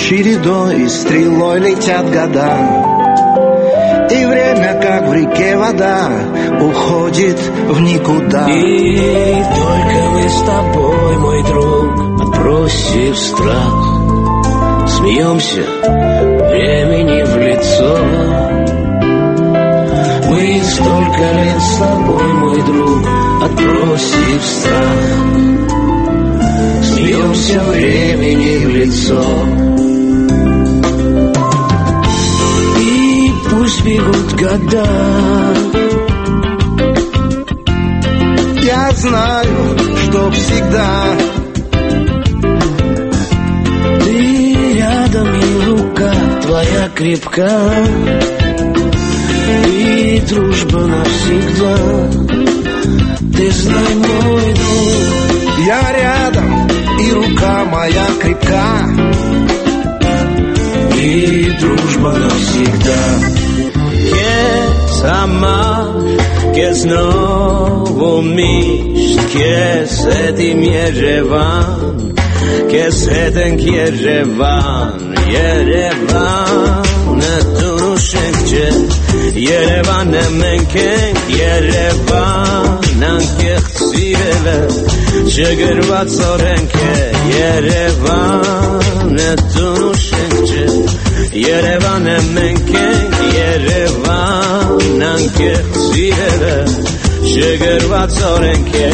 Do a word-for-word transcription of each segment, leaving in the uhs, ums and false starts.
чередой и стрелой летят года, и время, как в реке вода, уходит в никуда. И только мы с тобой, мой друг, отбросив страх, смеемся времени в лицо. Мы столько лет с тобой, мой друг, отбросив страх, смеемся времени в лицо. И пусть бегут года, я знаю, что всегда ты рядом, и рука твоя крепка, и дружба навсегда. Ты знай, мой друг, я рядом, и рука моя крепка, и дружба навсегда. Kes amar, kes novu misht, kes etim Yerevan, kes eten Yerevan, Yerevan etunu shekje, Yerevan emenken, Yerevan ankech tzirele, shegervat zorenke, Yerevan etunu shekje, Yerevan emenken, Yerevan ankech tzirele, shegervat zorenke.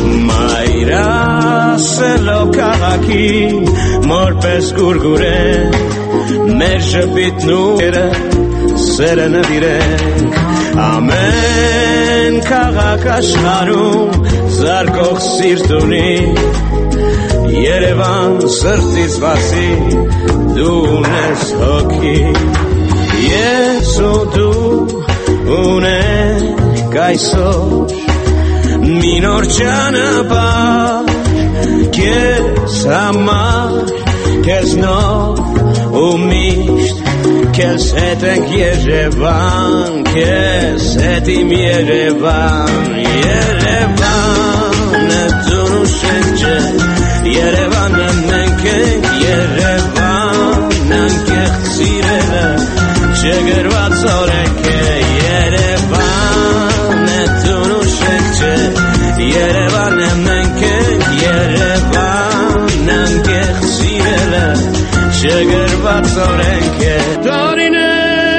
Mayra selo kavaki, morpes gurgure, merje bitnure, serena direk. Amen kavakashharum, zarkoch sirtuni, Yerevan sirtis vasi, dunes hoki. Yesu du une kaisor, minor chanapar, kes amar, kes no umisht, kes eten Yerevan, kes etim Yerevan, Yerevan etunu shekje, Yerevan emenken, Yerevan ankech tzirele, shegervat zorenke, Yerevan etunu shekje, Yerevan emenken, Yerevan ankech tzirele, shegervat zorenke. Dorine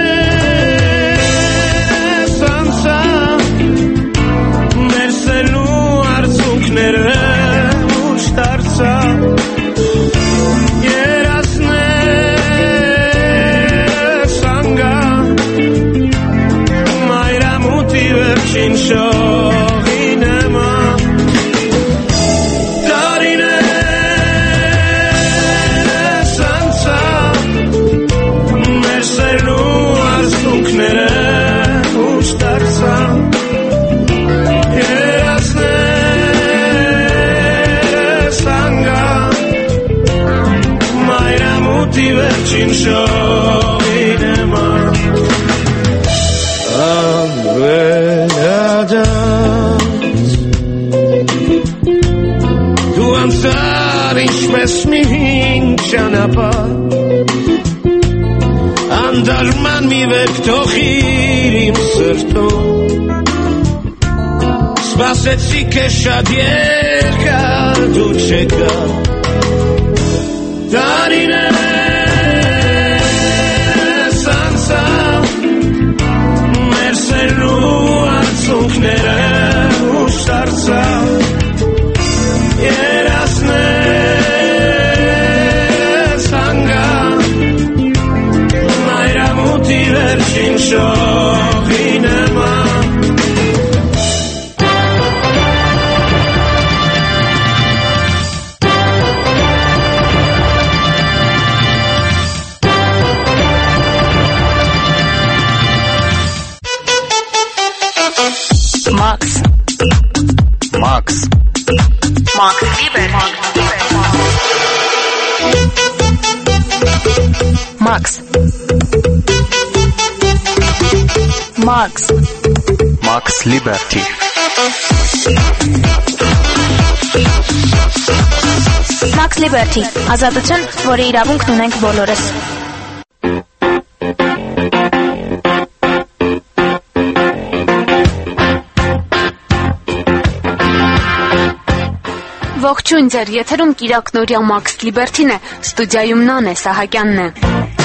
sansa, merselu arzunknere ushtarsa, Yerasne sanga, Mayra muti verkin shoginema. Dorine sansa, merselu arzunknere ushtarsa, Yerasne sanga, Mayra muti verkin shoginema. Vedadas tu ansar ishmes mihin chanapar, andar man mi vektochir im serto, spasetsi keshadierka tu cheka. Darine sansa, merselu arzunknere ushtarsa, Yerasne sanga, Mayra muti verkin shoginema. Max. Max. Max Lieber. Max. Max. Max Liberty. Max Max Liberty, ազատություն, որի իրավունքն ունենք բոլորս։ Ողջույն ձեր, եթերում Կիրակնորյա Max Liberty-ն է, ստուդիայում Նանե Սահակյանն է։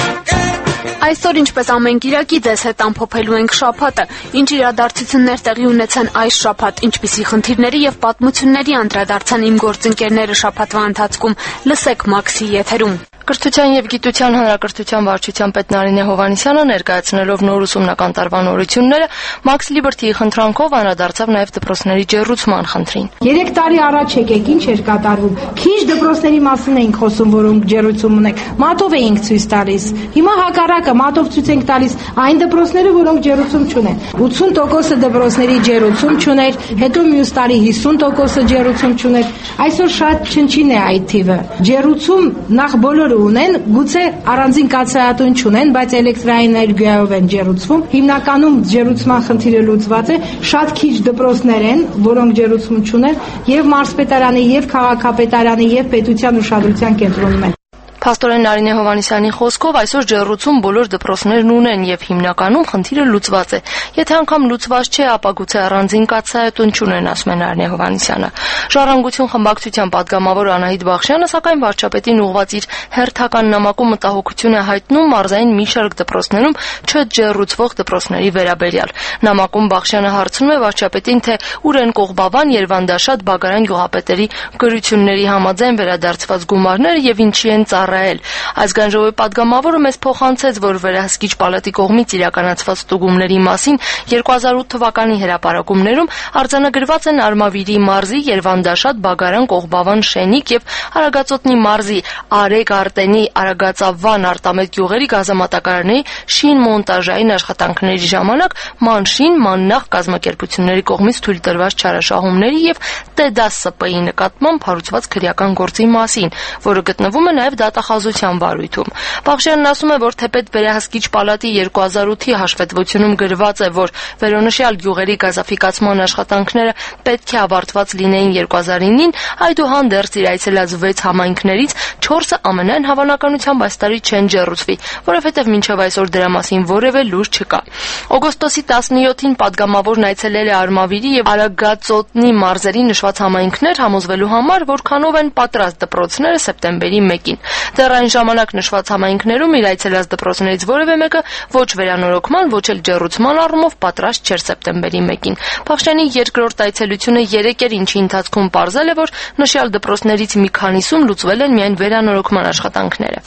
Այսօր ինչպես ամեն կիրակի ձեզ հետ ամփոփելու ենք շաբաթը, ինչ իրադարձություններ տեղի ունեցան այս շաբաթ, ինչպիսի խնդիրների եւ պատմությունների անդրադարձան իմ գործընկերները շաբաթվա ընթացքում, լսեք Max-ի եթերում։ Կրթության եւ գիտության հանրակրթության վարչության պետ Նարինե Հովհաննիսյանը ներկայացնելով նոր ուսումնական տարվա նորությունները Max Liberty-ի խնդրանքով անդրադարձավ նաեւ դպրոցների ջեռուցման խնդրին։ Երեք տարի առաջ եկեք, ինչ էր կատարվում։ Քիչ դպրոցների մասին էինք խոսում, որոնք ջեռուցում ունեն։ Մատով էինք ցույց տալիս։ Հիմա հակառակը, մատով ցույց ենք տալիս այն դպրոցները, որոնք ջեռուցում չունեն։ ութուն տոկոսը դպրոցների ջեռուցում չուներ, հետո մյուս տարի հիսուն տոկոսը ջեռուցում չուներ։ Այսօր շատ չնչին է այդ թիվը։ Ջեռուցում նախ բոլոր ունեն, գուցե առանձին կաթսայատուն չունեն, բայց էլեկտրաէներգիայով են ջեռուցվում։ Հիմնականում ջեռուցման խնդիրը լուծված է, շատ քիչ դպրոցներ են, որոնք ջեռուցում չունեն, եւ մարզպետարանի, եւ քաղաքապետարանի, եւ պետության ուշադրության կենտրոնում են։ Փաստորեն Նարինե Հովհաննիսյանի խոսքով այսօր ջեռուցում բոլոր դպրոցներն ունեն եւ հիմնականում խնդիրը լուծված է։ Եթե անգամ լուծված չէ, ապա գուցե առանձին կաթսայատուն չունեն, ասում է Նարինե Հովհաննիսյանը։ Ժառանգություն խմբակցության падգամավոր Անահիտ Բախշյանը սակայն վարչապետին ուղղված իր հերթական նամակում մտահոգություն է հայտնում մարզային մի շարք դպրոցներում չջեռուցվող դպրոցների վերաբերյալ։ Նամակում Բախշյանը հարցնում է վարչապետին, թե ուր են Կողբավան, Երվանդաշատ, Բագարան գյուղապետերի գրությունների համաձայն վերադարձված գումարները եւ ինչի են ծառայել։ Ազգային ժողովի падգամավորը մեզ փոխանցեց, որ վերահսկիչ պալատի կողմից իրականացված ստուգումների մասին երկու հազար ութ թվականի հրապարակումներում արձանագրված են Արմավիրի մարզի, Երվանդաշատ, Բագարան, Կողբավան, Շենիկ եւ Արագածոտնի մարզի Արեգ, Արտենի, Արագածավան, Արտամետ գյուղերի գազամատակարարների շին մոնտաժային աշխատանքների ժամանակ մանշին մաննախ կազմակերպությունների կողմից թույլ տրված չարաշահումների եւ ՏԵԴԱՍՊ-ի նկատմամբ հարուցված քրեական գործի մասին, որը գտնվում է նաեւ դատախազության վարույթում։ Բախշյանն ասում է, որ թեպետ վերահսկիչ պալատի երկու հազար ութի հաշվետվությունում գրված է, որ վերոնշյալ գյուղերի գազաֆիկացման աշխատանքները պետք է ավարտված լինեին երկու հազար ինին, այդուհանդերձ իր այցելած վեց համայնքներից չորսը ամենայն հավանականությամբ այս տարի չեն ջեռուցվի, որովհետև մինչև այսօր դրա մասին որևէ լուր չկա։ Օգոստոսի տասնյոթին падգամավորն այցելել է Արմավիրի եւ Արագածոտնի մարզերի նշված համայնքներ համոզվելու համար, որքանով են պատրաստ դպրոցները սեպտեմբերի մեկին։ Դեռ այն ժամանակ նշված համայնքներում իր այցելած դպրոցներից որևէ մեկը ոչ վերանորոգման, ոչ էլ ջեռուցման առումով պատրաստ չէր սեպտեմբերի մեկին։ Բախշյանի երկրորդ այցելությունը երեկ էր, ինչի ընթացքում պարզել է, որ նշյալ դպրոցներից մի քանիսում լուծվել են միայն վերանորոգման աշխատանքները։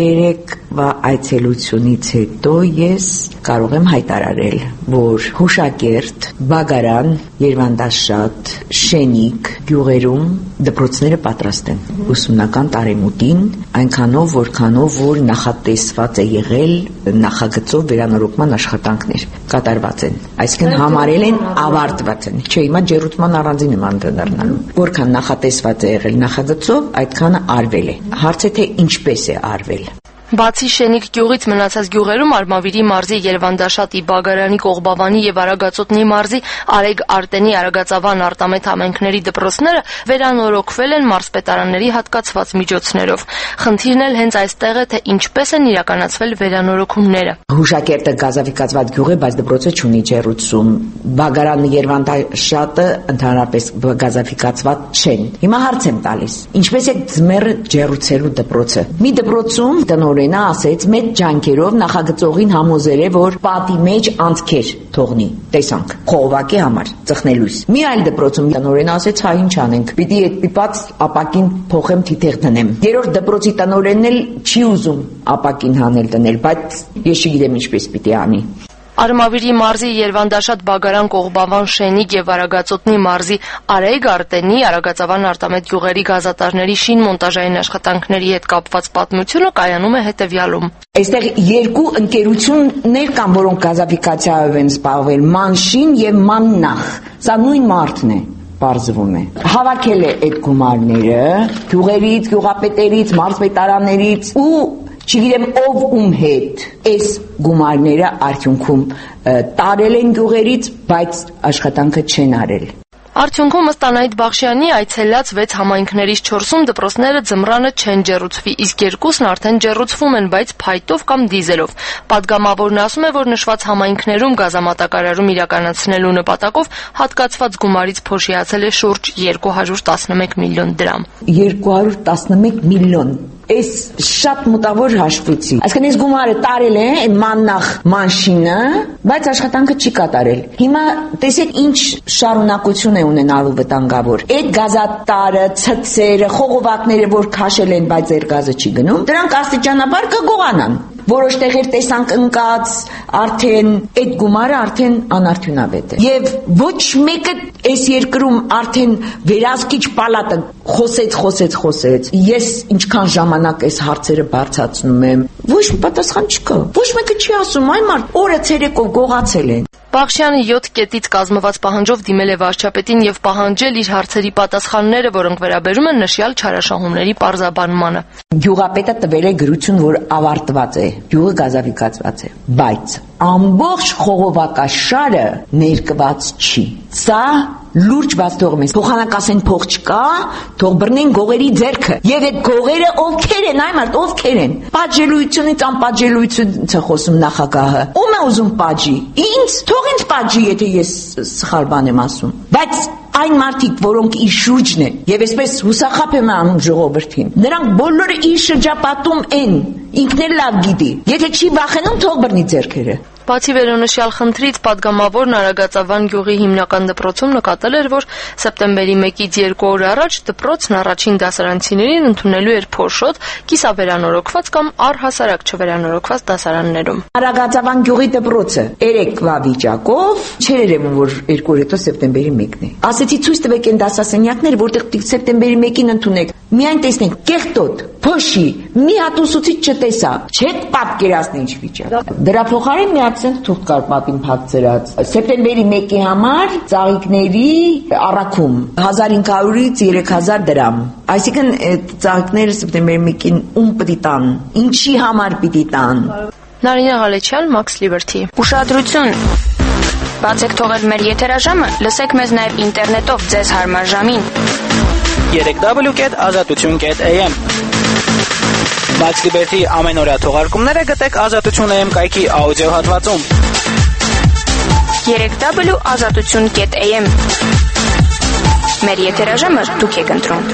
Երեկվա այցելությունից հետո ես կարող եմ հայտարարել, որ Հուշակերտ, Բագարան, Երվանդաշատ, Շենիկ գյուղերում դպրոցները պատրաստ են ուսումնական տարեմուտին, այնքանով, որքանով որ նախատեսված է եղել նախագծով վերանորոգման աշխատանքներ կատարված են, այսինքն համարել են ավարտված են, չէ, հիմա ջեռուցման առանձին եմ անդրադառնալու, որքան նախատեսված է եղել նախագծով, այդքանը արվել է։ Հարց է, թե ինչպես է արվել։ Բացի Շենիկ գյուղից մնացած գյուղերում Արմավիրի մարզի, Երվանդաշատի, Բագարանի, Կողբավանի եւ Արագածոտնի մարզի Արեգ, Արտենի, Արագածավան, Արտամետ համայնքների դպրոցները վերանորոգվել են մարզպետարանների հատկացված միջոցներով։ Խնդիրն էլ հենց այստեղ է, թե ինչպես են իրականացվել վերանորոգումները։ Հուշակերտը գազաֆիկացված գյուղ է, բայց դպրոցը չունի ջեռուցում։ Բագարանը, Երվանդաշատը ընդհանրապես գազաֆիկացված չեն։ Հիմա հարց եմ տալիս. ինչպես է ձմեռը ջեռուցելու դպրոցը։ Մի դպրոցում տնօրենը ասեց մեծ ջանքերով նախագծողին համոզել է, որ պատի մեջ անցքեր թողնի, տեսանք, խողովակի համար, ծխնելույս։ Մի այլ դպրոցում տնօրենը ասեց, հա ինչ անենք, պիտի այդ պիպած ապակին փոխեմ, թիթեղ դնեմ։ Երրորդ դպրոցի տնօրենն էլ չի ուզում ապակին հանել դնել, բայց ես չգիտեմ ինչպես պիտի անի։ Արմավիրի մարզի, Երվանդաշատ, Բագարան, Կողբավան, Շենիկ եւ Արագածոտնի մարզի Արեգ, Արտենի, Արագածավան, Արտամետ գյուղերի գազատարների շին մոնտաժային աշխատանքների հետ կապված պատմությունը կայանում է հետեւյալում։ Այստեղ երկու ընկերություններ կան, որոնք գազաֆիկացիայով են զբաղվել, Մանշին եւ Մաննախ։ Սա նույն մարդն է։ Պարզվում է հավաքել է այդ գումարները գյուղերից, գյուղապետերից, մարզպետարաններից ու չգիտեմ ով ում հետ այս գումարները արդյունքում տարել են գյուղերից, բայց աշխատանքը չեն արել։ Արդյունքում ըստ Անահիտ Բախշյանի այցելած վեց համայնքներից չորսում դպրոցները ձմռանը չեն ջեռուցվի, իսկ երկուսն արդեն ջեռուցվում են, բայց փայտով կամ դիզելով։ Պատգամավորն ասում է, որ նշված համայնքներում գազամատակարարում իրականացնելու նպատակով հատկացված գումարից փոշիացել է շուրջ երկու հարյուր տասնմեկ միլիոն դրամ։ երկու հարյուր տասնմեկ միլիոն Այս շատ մտավոր հաշվեցի։ Այսինքն այս գումարը տարել է այն մաննախ մանշինը, բայց աշխատանքը չի կատարել։ Հիմա տեսեք ինչ շարունակություն է ունենալու վտանգավոր։ Այդ գազատարը, ցցերը, խողովակները, որ քաշել են, բայց ձեր գազը չի գնում, դրանք աստիճանաբար կգողանան։ Որոշ տեղեր տեսանք ընկած, արդեն այդ գումարը արդեն անարդյունավետ է։ Եվ ոչ մեկը այս երկրում արդեն վերահսկիչ պալատը խոսեց, խոսեց, խոսեց։ Ես ինչքան ժամանակ այս հարցերը բարձրացնում եմ, ոչ պատասխան չկա։ Ոչ մեկը չի ասում, այ մարդ օրը ցերեկով գողացել են։ Բախշյանը յոթ կետից կազմված պահանջով դիմել է վարչապետին եւ պահանջել իր հարցերի պատասխանները, որոնք վերաբերում են նշյալ չարաշահումների պարզաբանմանը։ Գյուղապետը տվել է գրություն, որ ավարտված է, գյուղը գազավիկացված է, բայց ամբողջ խողովակաշարը ներկված չի։ Սա լուրջ բաց թողում են։ Փոխանակասեն փող չկա, թող բռնեն գողերի ձեռքը։ Եվ այդ գողերը ովքեր են, այ մարդ ովքեր են։ Պատժելույթունից անպատժելույթից է խոսում նախագահը։ Ում է ուզում պատժի։ Ինձ, թող ինձ պատժի, եթե ես սխալ բան եմ ասում։ Բայց այն մարդիկ, որոնք իր շուրջն են, եւ այսպես հուսախաբ եմ անում ժողովրդին, նրանք բոլորը իր շրջապատում են, ինքն էլ լավ գիտի։ Եթե չի վախենում, թող բռնի ձեռքերը։ Բացի վերոնշյալ խնդրից պատգամավորն Արագածավան գյուղի հիմնական դպրոցում նկատել էր, որ սեպտեմբերի մեկից երկու օր առաջ դպրոցն առաջին դասարանցիներին ընդունելու էր փոշոտ կիսավերանորոգված կամ առհասարակ չվերանորոգված դասարաններում։ Արագածավան գյուղի դպրոցը երեկվա վիճակով չէր երևում, որ երկու օր հետո սեպտեմբերի մեկն է։ Ասեցի ցույց տվեք այն դասասենյակները, որտեղ սեպտեմբերի մեկին ընդունեք։ Միայն տեսնենք կեղտոտ, փոշի, մի հատ ուսուցիչ չտեսա, չեք պատկերացնի ինչ վիճակ։ Դրա փոխարեն միացեն թուղթ կար պատին փակցրած։ Սեպտեմբերի մեկի համար ծաղիկների առաքում հազար հինգ հարյուրից երեք հազար դրամ։ Այսինքն այդ ծաղիկները սեպտեմբերի մեկին ում պիտի տան, ինչի համար պիտի տան։ Նարինե Ղալեչյան, Max Liberty։ Ուշադրություն։ Բացեք թողել մեր եթերաժամը, լսեք մեզ նաև ինտերնետով ձեզ հարմար ժամին։ երեք w կետ ազատություն կետ a m Max Liberty ամենօրյա թողարկումները գտեք ազատություն a m կայքի աուդիո հատվածում։ երեք w ազատություն կետ a m Մեր եթերաժամը դուք եք ընտրում։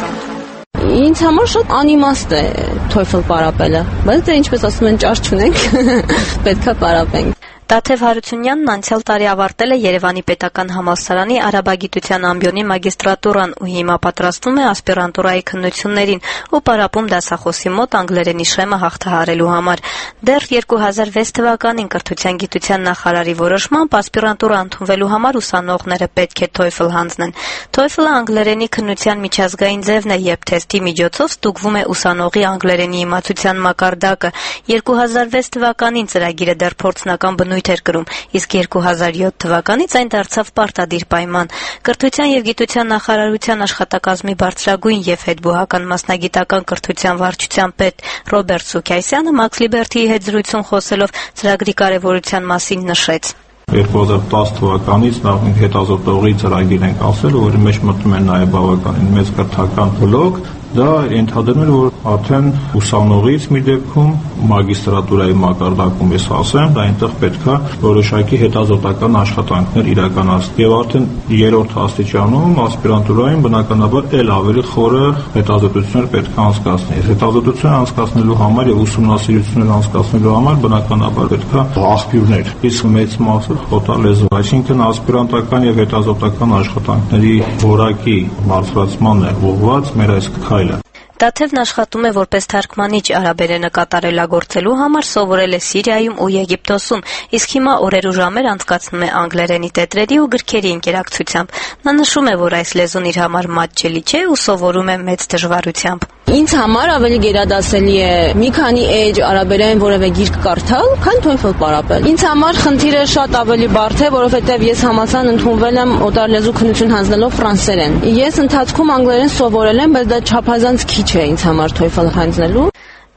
Ինձ համար շատ անիմաստ է TOEFL պարապելը, բայց դե ինչպես ասում են, ճար չունենք, պետքա պարապենք։ Դաթև Հարությունյանն անցյալ տարի ավարտել է Երևանի Պետական համալսարանի արաբագիտության ամբիոնի մագիստրատուրան ու հիմա պատրաստվում է ասպիրանտուրայի քննություններին ու պարապում դասախոսի մոտ անգլերենի շեմը հաղթահարելու համար։ Դեռ երկու հազար վեց թվականին կրթության գիտության նախարարի որոշմամբ ասպիրանտուրա ընդունվելու համար ուսանողները պետք է TOEFL հանձնեն։ TOEFL-ը անգլերենի քննության միջազգային ձևն է, երբ թեստի միջոցով ստուգվում է ուսանողի անգլերենի իմացության մակարդակը։ երկու հազար վեց թվականին ծրագիրը դեռ փորձնական բնույթ էր կրում, իսկ երկու հազար յոթ թվականից այն դարձավ պարտադիր պայման։ Կրթության եւ գիտության նախարարության աշխատակազմի բարձրագույն եւ հետբուհական մասնագիտական կրթության վարչության պետ Ռոբերտ Սուքայսյանը Max Liberty-ի հետ զրույցում խոսելով ծրագրի կարեւորության մասին նշեց. երկու հազար տասը թվականից նախ հետազոտողի ծրագիր ենք ասել, որի մեջ մտնում են նաև բավականին մեծ կրթական բլոկ, դա ենթադրում է, որ արդեն ուսանողից մի դեպքում մագիստրատուրայի մակարդակում ես ասեմ, դա այնտեղ պետքա որոշակի հետազոտական աշխատանքներ իրականացնել եւ արդեն երրորդ աստիճանում ասպիրանտուրային բնականաբար ել ավելի խորը հետազոտություններ պետք է անցկացնել։ Հետազոտություն անցկացնելու համար եւ ուսումնասիրություններ անցկացնելու համար բնականաբար պետքա աղբյուրներ, իսկ մեծ մասը խոտալեզու, այսինքն ասպիրանտական եւ հետազոտական աշխատանքների որակի բարձրացմանն է ուղղված մեր այս քայլը։ Դաթևն աշխատում է որպես թարգմանիչ արաբերենը կատարելագործելու համար, սովորել է Սիրիայում ու Եգիպտոսում, իսկ հիմա օրեր ու ժամեր անցկացնում է անգլերենի տետրերի ու գրքերի ընկերակցությամբ։ Նա նշում է, որ այս լեզուն իր համար մատչելի չէ ու սովորում է մեծ դժվարությամբ։ Ինձ համար ավելի գերադասելի է մի քանի էջ արաբերեն որևէ գիրք կարդալ, քան TOEFL պարապել։ Ինձ համար խնդիրը շատ ավելի բարդ է, որովհետև ես համալսարան ընդունվել եմ օտարլեզու քննություն հանձնելով ֆրանսերեն։ Ես ընթացքում անգլերեն սովորել եմ, բայց դա չափազանց քիչ է ինձ համար TOEFL հանձնելու։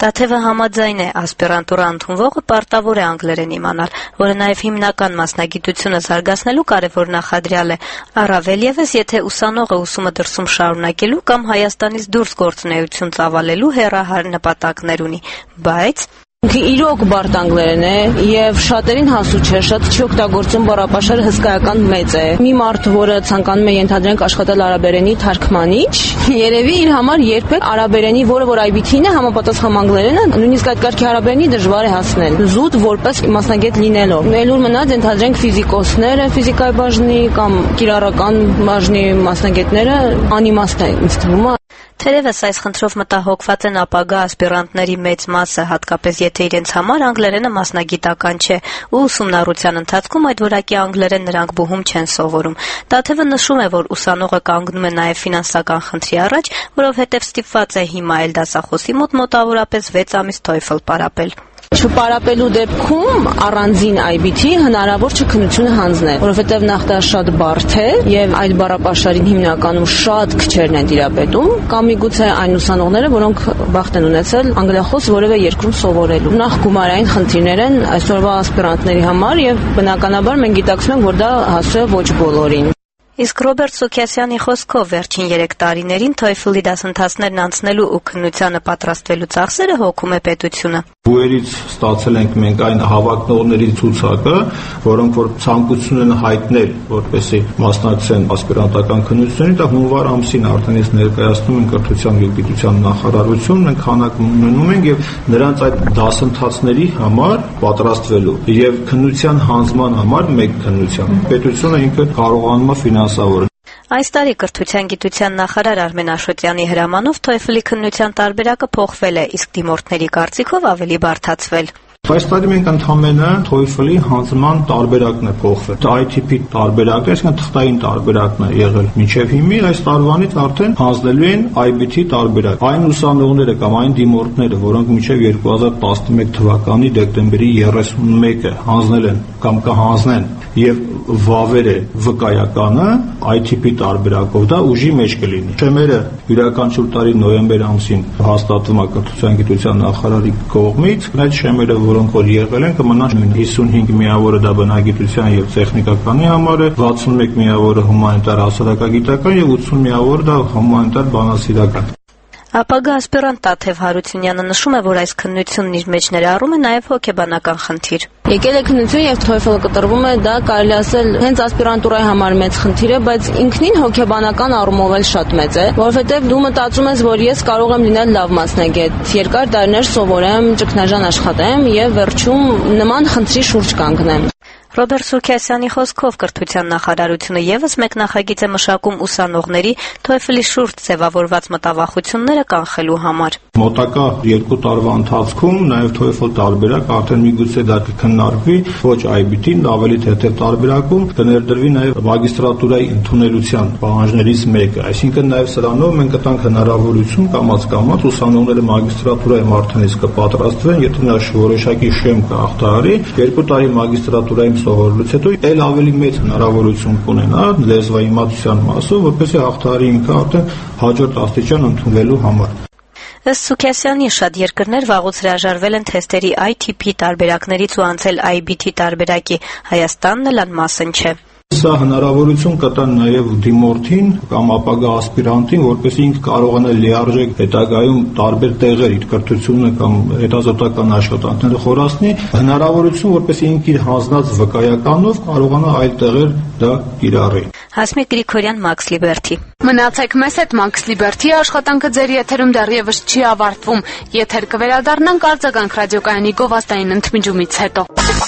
Տաթևը համաձայն է, ասպիրանտուրա ընդունվողը պարտավոր է անգլերեն իմանալ, որը նաև հիմնական մասնագիտությունը զարգացնելու կարևոր նախադրյալ է, առավել ևս, եթե ուսանողը ուսումը դրսում շարունակելու կամ Հայաստանից դուրս գործունեություն ծավալելու հեռահար նպատակներ ունի, բայց Իրոք բարդ անգլերեն է եւ շատերին հասու չէ, շատ չի օգտագործում բառապաշարը հսկայական մեծ է։ Մի մարդ, որը ցանկանում է ենթադրենք աշխատել արաբերենի թարգմանիչ, երևի իր համար երբեք արաբերենի, որը որ այ բի թին է, համապատասխան անգլերենը, նույնիսկ այդ կարգի արաբերենի դժվար է հասնել։ Զուտ որպես մասնագետ լինելով։ Ելուր մնաց ենթադրենք ֆիզիկոսները, ֆիզիկայի բաժնի կամ կիրառական բաժնի մասնագետները անիմաստ է ինձ թվում է։ Թերևս այս խնդրով մտահոգված են ապագա ասպիրանտների մեծ մասը, հատկապես եթե իրենց համար անգլերենը մասնագիտական չէ, ու ուսումնառության ընթացքում այդ որակի անգլերեն նրանք բուհում չեն սովորում։ Տաթևը նշում է, որ ուսանողը կանգնում է նաև ֆինանսական խնդրի առաջ, որովհետև ստիպված է հիմա էլ դասախոսի մոտ մոտավորապես վեց ամիս TOEFL պարապել։ Չպարապելու դեպքում առանձին այ բի թի հնարավոր չէ քննությունը հանձնել, որովհետև նախ դա շատ բարդ է եւ այդ բառապաշարին հիմնականում շատ քչերն են տիրապետում, կամ միգուցե այն ուսանողները, որոնք բախտ են ունեցել անգլիախոս որևէ երկրում սովորելու։ Նախ գումարային խնդիրներ են այսօրվա ասպիրանտների համար եւ բնականաբար մենք գիտակցում ենք, որ դա հասու է ոչ բոլորին։ Իսկ Ռոբերտ Սուքիասյանի խոսքով վերջին երեք տարիներին TOEFL-ի դասընթացներն անցնելու ու քննությանը պատրաստվելու ծախսերը հոգում է պետությունը։ Բուերից ստացել ենք մենք այն հավակնողների ցուցակը, որոնք որ ցանկություն են հայտնել, որպեսզի մասնակցեն ասպիրանտական քննություններին, դա հունվար ամսին արդեն ես ներկայացնում ենք կրթության և գիտության նախարարություն, մենք քանակ ունենում ենք եւ նրանց այդ դասընթացների համար պատրաստվելու եւ քննության հանձնման համար մեկ քննության պետությունը ինքը կարողանում է ֆինանսավորել։ Այս տարի կրթության գիտության նախարար Արմեն Աշոտյանի հրամանով TOEFL-ի քննության տարբերակը փոխվել է, իսկ դիմորդների կարծիքով ավելի բարդացվել։ Այս տարի մենք ընդհանրապես TOEFL-ի հանձնման տարբերակն է փոխվել։ Դա I T P տարբերակն է, այսինքն թղթային տարբերակն է եղել մինչև հիմա, այս տարվանից արդեն հանձնելու են I B T տարբերակ։ Այն ուսանողները կամ այն դիմորդները, որոնք մինչև երկու հազար տասնմեկ թվականի դեկտեմբերի երեսունմեկը հանձնել են կամ կհանձնեն եւ վավերը վկայականը I T P տարբերակով դա ուժի մեջ կլինի։ Շեմերը յուրաքանչյուր տարի նոյեմբեր ամսին հաստատվում է կրթության գիտության նախարարի կողմից, այդ շեմերը որոնք որ եղել են կմնան նույն հիսունհինգ միավորը դա բնագիտության եւ տեխնիկականի համար է, վաթսունմեկ միավորը հումանիտար հասարակագիտական եւ ութսուն միավորը դա հումանիտար բանասիրական։ Ապագա ասպիրանտ Տաթև Հարությունյանը նշում է, որ այս քննությունն իր մեջ ներառում է նաև հոգեբանական խնդիր։ Եկել է քննություն եւ TOEFL-ը կտրվում է, դա կարելի ասել հենց ասպիրանտուրայի համար մեծ խնդիր է, բայց ինքնին հոգեբանական առումով էլ շատ մեծ է, որովհետեւ դու մտածում ես, որ ես կարող եմ լինել լավ մասնագետ, երկար տարիներ սովորեմ, ճգնաժամ աշխատեմ եւ վերջում նման խնդրի շուրջ կանգնեմ։ Ռոբերտ Սուքիասյանի խոսքով կրթության նախարարությունը եւս մեկ նախագիծ է մշակում ուսանողների TOEFL-ի շուրջ ձևավորված մտավախությունները կանխելու համար։ Մոտակա երկու տարվա ընթացքում նաեւ TOEFL տարբերակ արդեն միգուցե դա կքննարկվի ոչ I B T-ին, ավելի թեթև տարբերակում կներդրվի նաեւ մագիստրատուրայի ընդունելության պահանջներից մեկը, այսինքն նաեւ սրանով մենք կտանք հնարավորություն կամաց-կամաց ուսանողները մագիստրատուրայում արդեն իսկ կպատրաստվեն, եթե նա որոշակի շեմ կհաղթահարի, երկու տարի մագիստրատուրայում սովորելուց հետո էլ ավելի մեծ հնարավորություն կունենա լեզվաիմացության մասով, որպեսզի հաղթահարի ինքը արդեն հաջորդ աստիճան ընդունվելու համար։ Ըստ Սուքիասյանի շատ երկրներ վաղուց հրաժարվել են թեստերի I T P տարբերակներից ու անցել I B T տարբերակի, Հայաստանն էլ անմասն չէ։ Սա հնարավորություն կտա նաև դիմորդին կամ ապագա ասպիրանտին, որպեսզի ինքը կարողանա լիարժեք հետագայում տարբեր տեղեր իր կրթությունը կամ հետազոտական աշխատանքները խորացնի, հնարավորություն, որպեսզի ինքը իր հանձնած վկայականով կարողանա այլ տեղեր դա կիրառի։ Հասմիկ Գրիգորյան, Max Liberty։ Մնացեք մեզ հետ, Max Liberty աշխատանքը ձեր եթերում դեռևս չի ավարտվում։ Եթեր կվերադառնանք արձագանք ռադիոկայանի գովազդային ընդմիջումից հետո։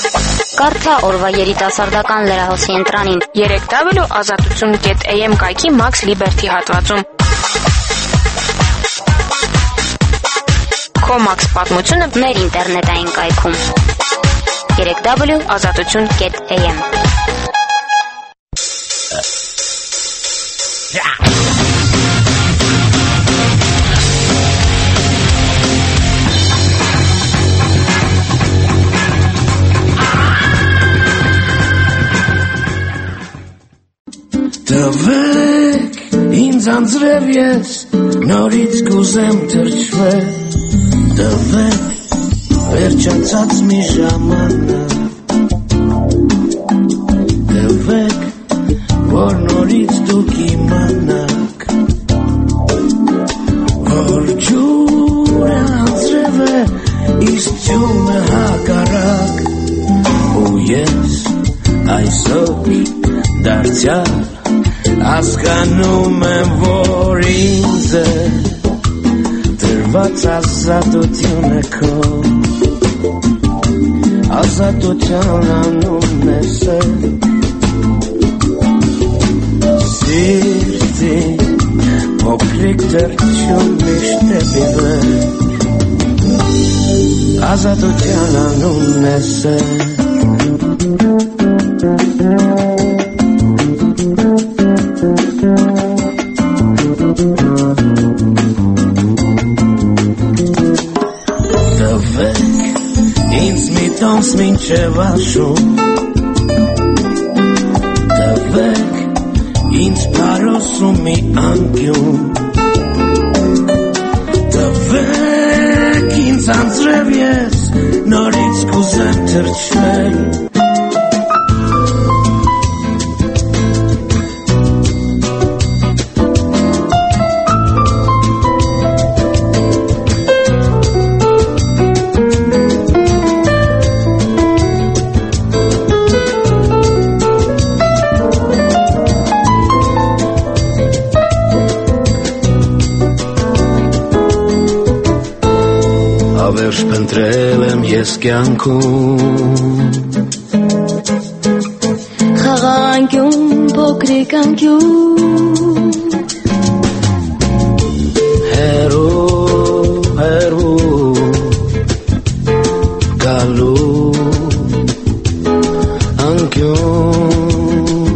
Կարդա օրվա երիտասարդական լրահոսի ընտրանին երեք w ազատություն կետ a m կայքի Max Liberty հատվածում։ Քո Max պատմությունը մեր ինտերնետային կայքում երեք w ազատություն կետ a m։ Տվեք ինձ անձրև ես նորից կուզեմ թրջվել Տվեք վերջացած մի ժամանակ, տվեք որ նորից դուք իմանաք, որ ջուրը անձրև է, իսկ ջունը հակառակ, ու ես այսօր դարձյալ հասկանում եմ, որ ինձ է տրված ազատությունը քո, ազատության անունն է սեր, սիրտի փոքրիկ թռչուն միշտ է բիվեր, ազատության անունն է սեր. Տոնց մինչև աշուն, տվեք ինձ պարոսում մի անկյուն, տվեք ինձ անձրև ես նորից կուզեմ թռչել, Ավերջ փնտրել եմ ես կյանքում, խաղանկյուն փոքրիկ անկյուն, հերու հերու գալու անկյուն,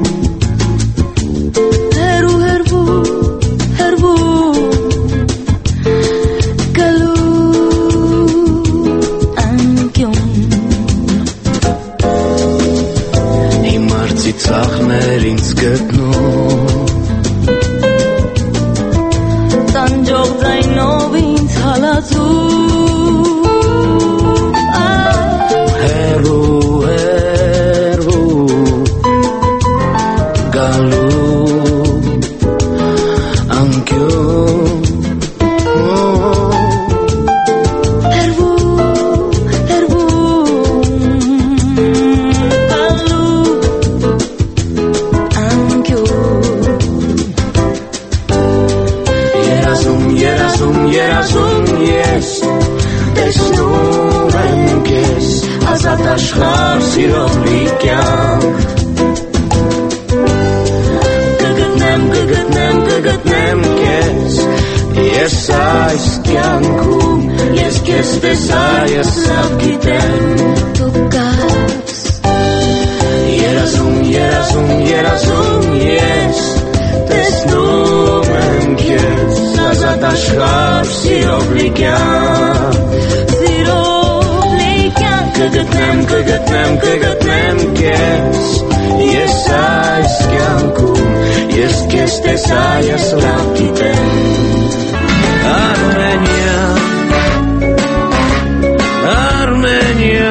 հերու հերու հերու ծախներ ինձ գտնում, տանջող ձայնով ինձ հալածում, հերու հերու գալու անկյուն, ազատ աշխարհ սիրով լի կյանք, կգտնեմ, կգտնեմ, կգտնեմ քեզ, ես այս կյանքում, ես քեզ տեսա, ես լավ գիտեմ, դու կաս, երազում, երազում, երազում ես, տեսնում եմ քեզ, ազատ աշխարհ սիրով լի կյանք, կգտնեմ, կգտնեմ, կգտնեմ քեզ, ես այս կյանքում, ես քեզ տեսա, ես լավ գիտեմ, Արմենիա, Արմենիա,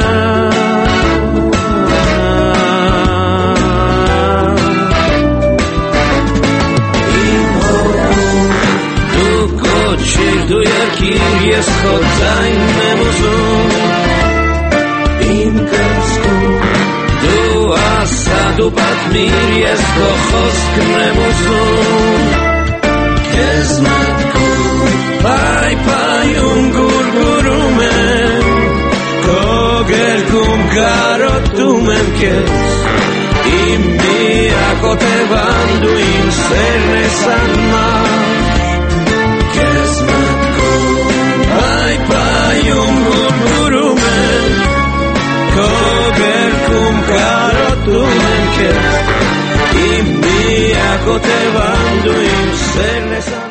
իմ հոգում, դու կոչիր, դու երկիր, ես քո ձայնն եմ ուզում, իմ կրծքում, դու ասա, դու պատմիր, ես քո խոսքն եմ ուզում, քեզ մտքում, պայպայում գուրգուրում եմ, քո գերքում կարոտում եմ քեզ, իմ միակոտևան, դու իմ սերն ես անմար, քեզ մտքում, պայպայում գուրգուրում եմ, քո գերքում կարոտում եմ քեզ, իմ միակոտևան, դու իմ սերն ես անմար.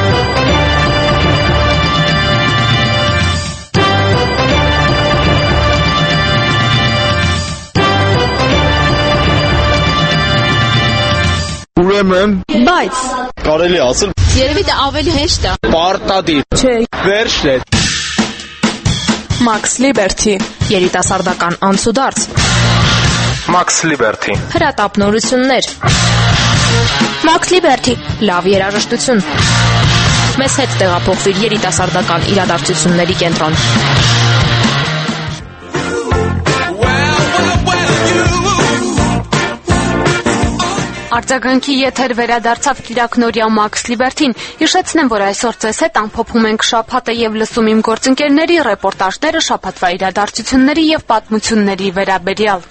Ուրեմն, բայց կարելի ասել, երևի դա ավելի հեշտ է, պարտադիր, չէ, վերջն է, Max Liberty երիտասարդական անցուդարձ Max Liberty հրատապ նորություններ Max Liberty լավ երաժշտություն մեզ հետ տեղափոխվիր երիտասարդական իրադարձությունների կենտրոն Արձագանքի եթեր վերադարձավ Կիրակնորյա Max Liberty-ին։ Հիշեցնեմ, որ այսօր ձեզ հետ ամփոփում ենք շաբաթը եւ լսում իմ գործընկերների ռեպորտաժները շաբաթվա իրադարձությունների եւ պատմությունների վերաբերյալ։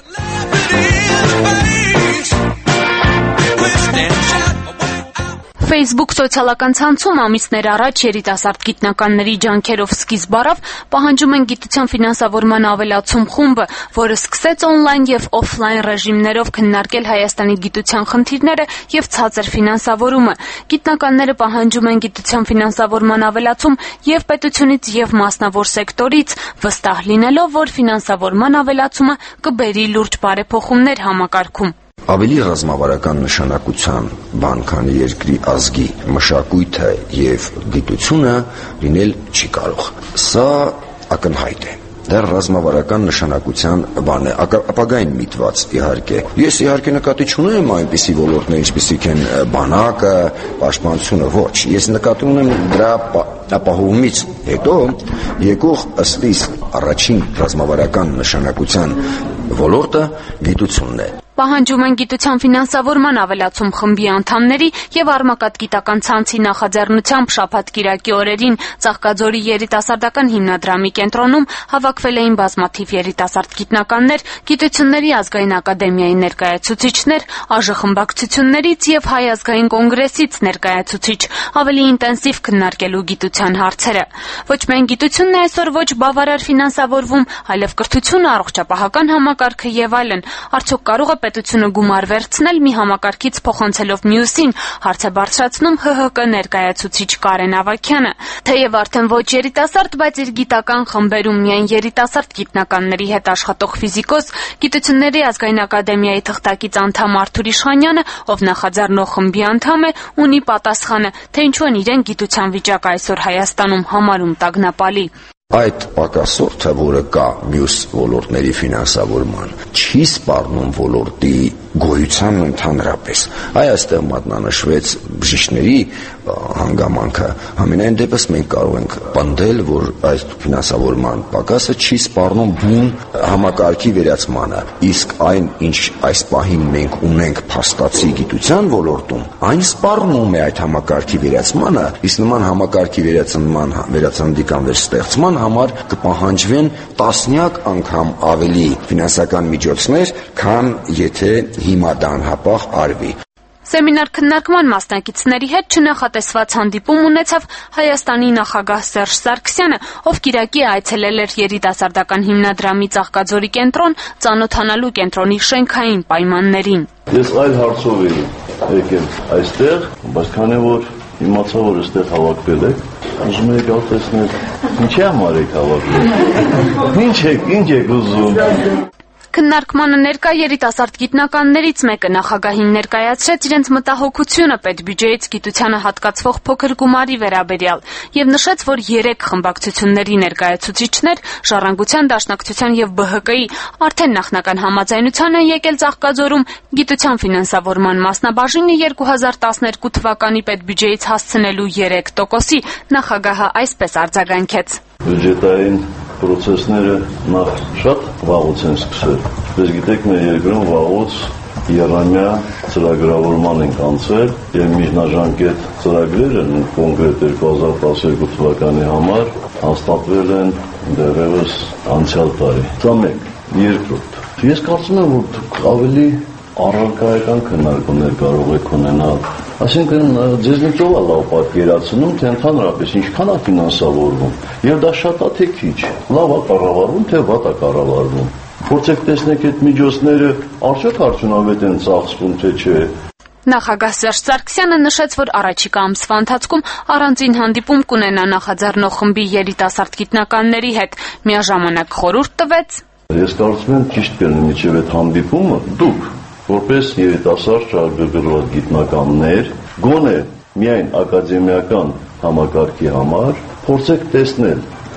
Facebook սոցիալական ցանցում ամիսներ առաջ երիտասարդ գիտնականների ջանքերով սկիզբ առավ պահանջում են գիտության ֆինանսավորման ավելացում խումբը, որը սկսեց օնլայն եւ օֆլայն ռեժիմներով քննարկել Հայաստանի գիտության խնդիրները եւ ցածր ֆինանսավորումը։ Գիտնականները պահանջում են գիտության ֆինանսավորման ավելացում եւ պետությունից եւ մասնավոր սեկտորից, վստահ լինելով, որ ֆինանսավորման ավելացումը կբերի լուրջ բարեփոխումներ համակարգում։ Ավելի ռազմավարական նշանակության բան, քան երկրի ազգի մշակույթը եւ գիտությունը լինել չի կարող։ Սա ակնհայտ է։ Դեռ ռազմավարական նշանակության բան է, ապագային միտված իհարկե։ Ես իհարկե նկատի չունեմ այնպիսի ոլորտներ, ինչպիսիք են բանակը, պաշտպանությունը, ոչ։ Ես նկատի ունեմ դրա ապահովումից հետո եկող ըստիս առաջին ռազմավարական նշանակության ոլորտը գիտությունն է։ Պահանջում են գիտության ֆինանսավորման ավելացում խմբի անդամների եւ Արմակատ գիտական ցանցի նախաձեռնությամբ շաբաթ-կիրակի օրերին Ծաղկաձորի երիտասարդական հիմնադրամի կենտրոնում հավաքվել էին բազմաթիվ երիտասարդ գիտնականներ, գիտությունների ազգային ակադեմիայի ներկայացուցիչներ, ԱԺ խմբակցություններից եւ Հայ ազգային կոնգրեսից ներկայացուցիչ, ավելի ինտենսիվ քննարկելու գիտության հարցերը։ Ոչ միայն գիտությունն է այսօր ոչ բավարար ֆինանսավորվում, այլև կրթությունը, առողջապահական համակարգը եւ այլն։ Արդյոք կարող է պետությունը գումար վերցնել մի համակարգից փոխանցելով մյուսին, հարց է բարձրացնում ՀՀԿ ներկայացուցիչ Կարեն Ավագյանը։ Թեև արդեն ոչ երիտասարդ, բայց իր գիտական խմբերում միայն երիտասարդ գիտնականների հետ աշխատող ֆիզիկոս, գիտությունների ազգային ակադեմիայի թղթակից անդամ Արթուր Իշխանյանը, ով նախաձեռնող խմբի անդամ է, ունի պատասխանը, թե ինչու են իրեն գիտության վիճակը այսօր Հայաստանում համարում տագնապալի։ Այդ պակասորդը, որը կա մյուս ոլորտների ֆինանսավորման, չի սպառնում ոլորտի գոյությանն ընդհանրապես։ Այ այստեղ մատնանշվեց բժիշկների հանգամանքը։ Համենայն դեպս մենք կարող ենք պնդել, որ այս ֆինանսավորման պակասը չի սպառնում բուն համակարգի վերացմանը, իսկ այն, ինչ այս պահին մենք ունենք փաստացի գիտության ոլորտում, այն սպառնում է այդ համակարգի վերացմանը, իսկ նման համակարգի վերացման վերացանդիկան վերստեղծման համար կպահանջվեն տասնյակ անգամ ավելի ֆինանսական միջոցներ, քան եթե հիմա դա անհապաղ արվի։ Սեմինար քննարկման մասնակիցների հետ չնախատեսված հանդիպում ունեցավ Հայաստանի նախագահ Սերժ Սարգսյանը, ով կիրակի այցելել էր երիտասարդական հիմնադրամի Ծաղկաձորի կենտրոն ծանոթանալու կենտրոնի շենքային պայմաններին։ Ես այլ հարցով էի եկել այստեղ, բայց քանի որ իմացա, որ այստեղ հավաքվել եք, ուզում եք ալտեսնել, ինչի համար եք հավաքվել։ Ինչ եք, ինչ եք ուզում։ Քննարկմանը ներկա երիտասարդ գիտնականներից մեկը նախագահին ներկայացրեց իրենց մտահոգությունը պետբյուջեից գիտությանը հատկացվող փոքր գումարի վերաբերյալ եւ նշեց, որ երեք խմբակցությունների ներկայացուցիչներ Ժառանգության դաշնակցության եւ ԲՀԿ-ի արդեն նախնական համաձայնության են եկել Ծաղկաձորում գիտության ֆինանսավորման մասնաբաժինը երկու հազար տասներկու թվականի պետբյուջեից հասցնելու երեք տոկոսի նախագահը այսպես արձագանքեց։ Բյուջետային պրոցեսները նախ շատ վաղուց են սկսել։ Դες գիտեք, մեր երկրում վաղուց եռամյա ծրագրավորման ենք անցել եւ միջնաժամկետ ծրագրերը կոնկրետ երկու հազար տասներկու թվականի համար հաստատվել են դեռևս անցյալ տարի։ Դա մեկ, երկրորդ։ Ես կարծում եմ, որ դուք ավելի առարկայական քննարկումներ կարող եք ունենալ։ Այսինքն ձեզնից ով է լավ պատկերացնում, թե ընդհանրապես ինչքան է ֆինանսավորվում, եւ դա շատ է թե քիչ, լավ է կառավարվում, թե վատ է կառավարվում։ Փորձեք տեսնեք այդ միջոցները արդյոք արդյունավետ են ծախսվում, թե չէ։ Նախագահ Սերժ Սարգսյանը նշեց, որ առաջիկա ամսվա ընթացքում առանձին հանդիպում կունենա նախաձեռնող խմբի երիտասարդ գիտնականների հետ, միաժամանակ խորհուրդ տվեց։ Ես կարծում եմ ճիշտ կլինի միջև այդ հանդիպումը դուք որպես երիտասարդ շահագրգռված գիտնականներ, գոնե միայն ակադեմիական համակարգի համար փորձեք տեսնել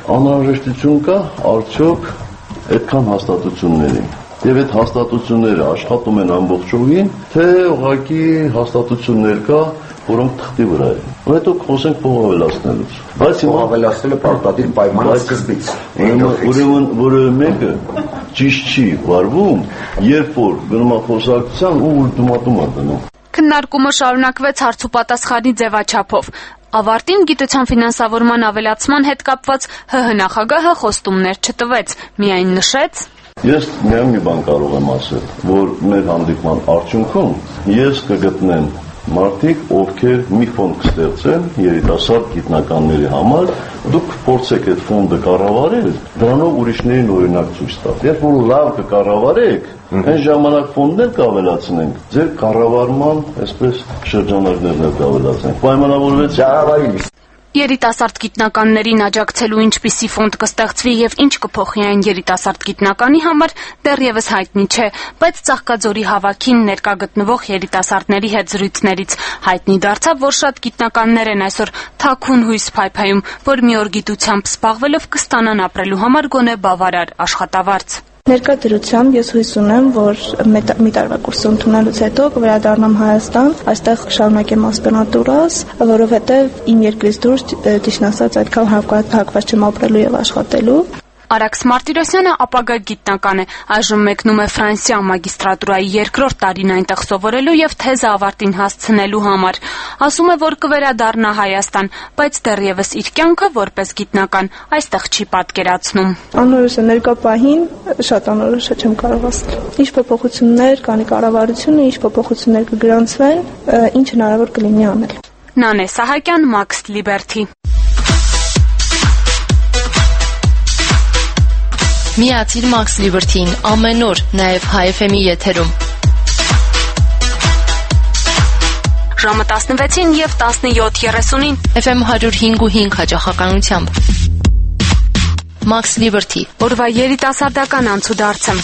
Անհրաժեշտություն կա արդյոք այդքան հաստատությունների։ Եվ այդ հաստատությունները աշխատում են ամբողջովին, թե ուղղակի հաստատություններ կա, որոնք թղթի վրա են։ Ու հետո խոսենք փող ավելացնելուց։ Բայց փող ավելացնելը պարտադիր պայման է սկզբից։ Ուրեմն որևէ մեկը ճիշտ չի վարվում, երբ որ գնում է խոսակցության ու ուլտիմատում է դնում։ Քննարկումը շարունակվեց հարց ու պատասխանի ձևաչափով։ Ավարտին գիտության ֆինանսավորման ավելացման հետ կապված ՀՀ նախագահը խոստումներ չտվեց, միայն նշեց. Ես միայն մի բան կարող եմ ասել, որ մեր հանդիպման արդյունքում ես կգտնեմ մարդիկ, ովքեր մի ֆոնդ կստեղծեն երիտասարդ գիտնականների համար, դուք փորձեք այդ ֆոնդը կառավարել, դրանով ուրիշներին օրինակ ցույց տալ։ Երբ որ լավ կկառավարեք, այն ժամանակ ֆոնդներ կավելացնենք, ձեր կառավարման այսպես շրջանակներն էլ կավելացնենք։ Պայմանավորվեց ճարավարի Երիտասարդ գիտնականներին աջակցելու ինչպիսի ֆոնդ կստեղծվի եւ ինչ կփոխի այն երիտասարդ գիտնականի համար դեռևս հայտնի չէ, բայց Ծաղկաձորի հավաքին ներկա գտնվող երիտասարդների հետ զրույցներից հայտնի դարձավ, որ շատ գիտնականներ են այսօր թաքուն հույս փայփայում, որ մի օր գիտությամբ զբաղվելով կստանան ապրելու համար գոնե բավարար աշխատավարձ։ Ներկա դրությամբ ես հույս ունեմ, որ մի տարվա կուրսը ընդունելուց հետո կվերադառնամ Հայաստան, այստեղ կշարունակեմ ասպիրանտուրաս, որովհետև իմ երկրից դուրս ճիշտ ասած այդքան հակված չեմ ապրելու եւ աշխատելու։ Արաքս Մարտիրոսյանը ապագա գիտնական է, այժմ մեկնում է Ֆրանսիա մագիստրատուրայի երկրորդ տարին այնտեղ սովորելու եւ թեզը ավարտին հասցնելու համար։ Ասում է, որ կվերադառնա Հայաստան, բայց դեռևս իր կյանքը որպես գիտնական այստեղ չի պատկերացնում։ Անորոշ է ներկա պահին, շատ անորոշ է, չեմ կարող ասել։ Ինչ փոփոխություններ կանի կառավարությունը, ինչ փոփոխություններ կգրանցվեն, ինչ հնարավոր կլինի անել։ Նանե Սահակյան, Max Liberty։ Միացիր Max Liberty-ին ամեն օր, նաև Հայ էֆ էմ-ի եթերում։ Ժամը տասնվեցին եւ տասնյոթ երեսունին էֆ էմ հարյուր հինգ ու հինգ հաճախականությամբ։ Max Liberty, օրվա երիտասարդական անցուդարձը։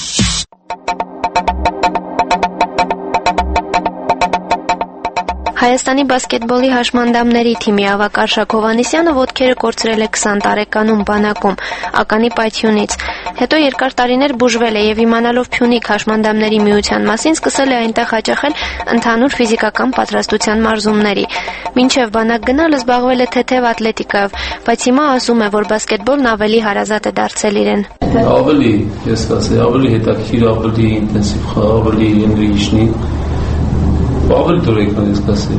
Հայաստանի բասկետբոլի հաշմանդամների թիմի ավագ Արշակ Հովհաննիսյանը ոտքերը կորցրել է քսան տարեկանում բանակում ականի պայթյունից։ Հետո երկար տարիներ բուժվել է եւ իմանալով Փյունիկ հաշմանդամների միության մասին սկսել է այնտեղ հաճախել ընդհանուր ֆիզիկական պատրաստության մարզումների։ Մինչև բանակ գնալ զբաղվել է թեթև ատլետիկայով, բայց հիմա ասում է, որ բասկետբոլն ավելի հարազատ է դարձել իրեն։ Ավելի, ես կասեի, ավելի հետաքրքիր, ավելի ինտենսիվ խաղ, ավելի էներգիչնի։ Ավելի դուրեկան ես կասեի։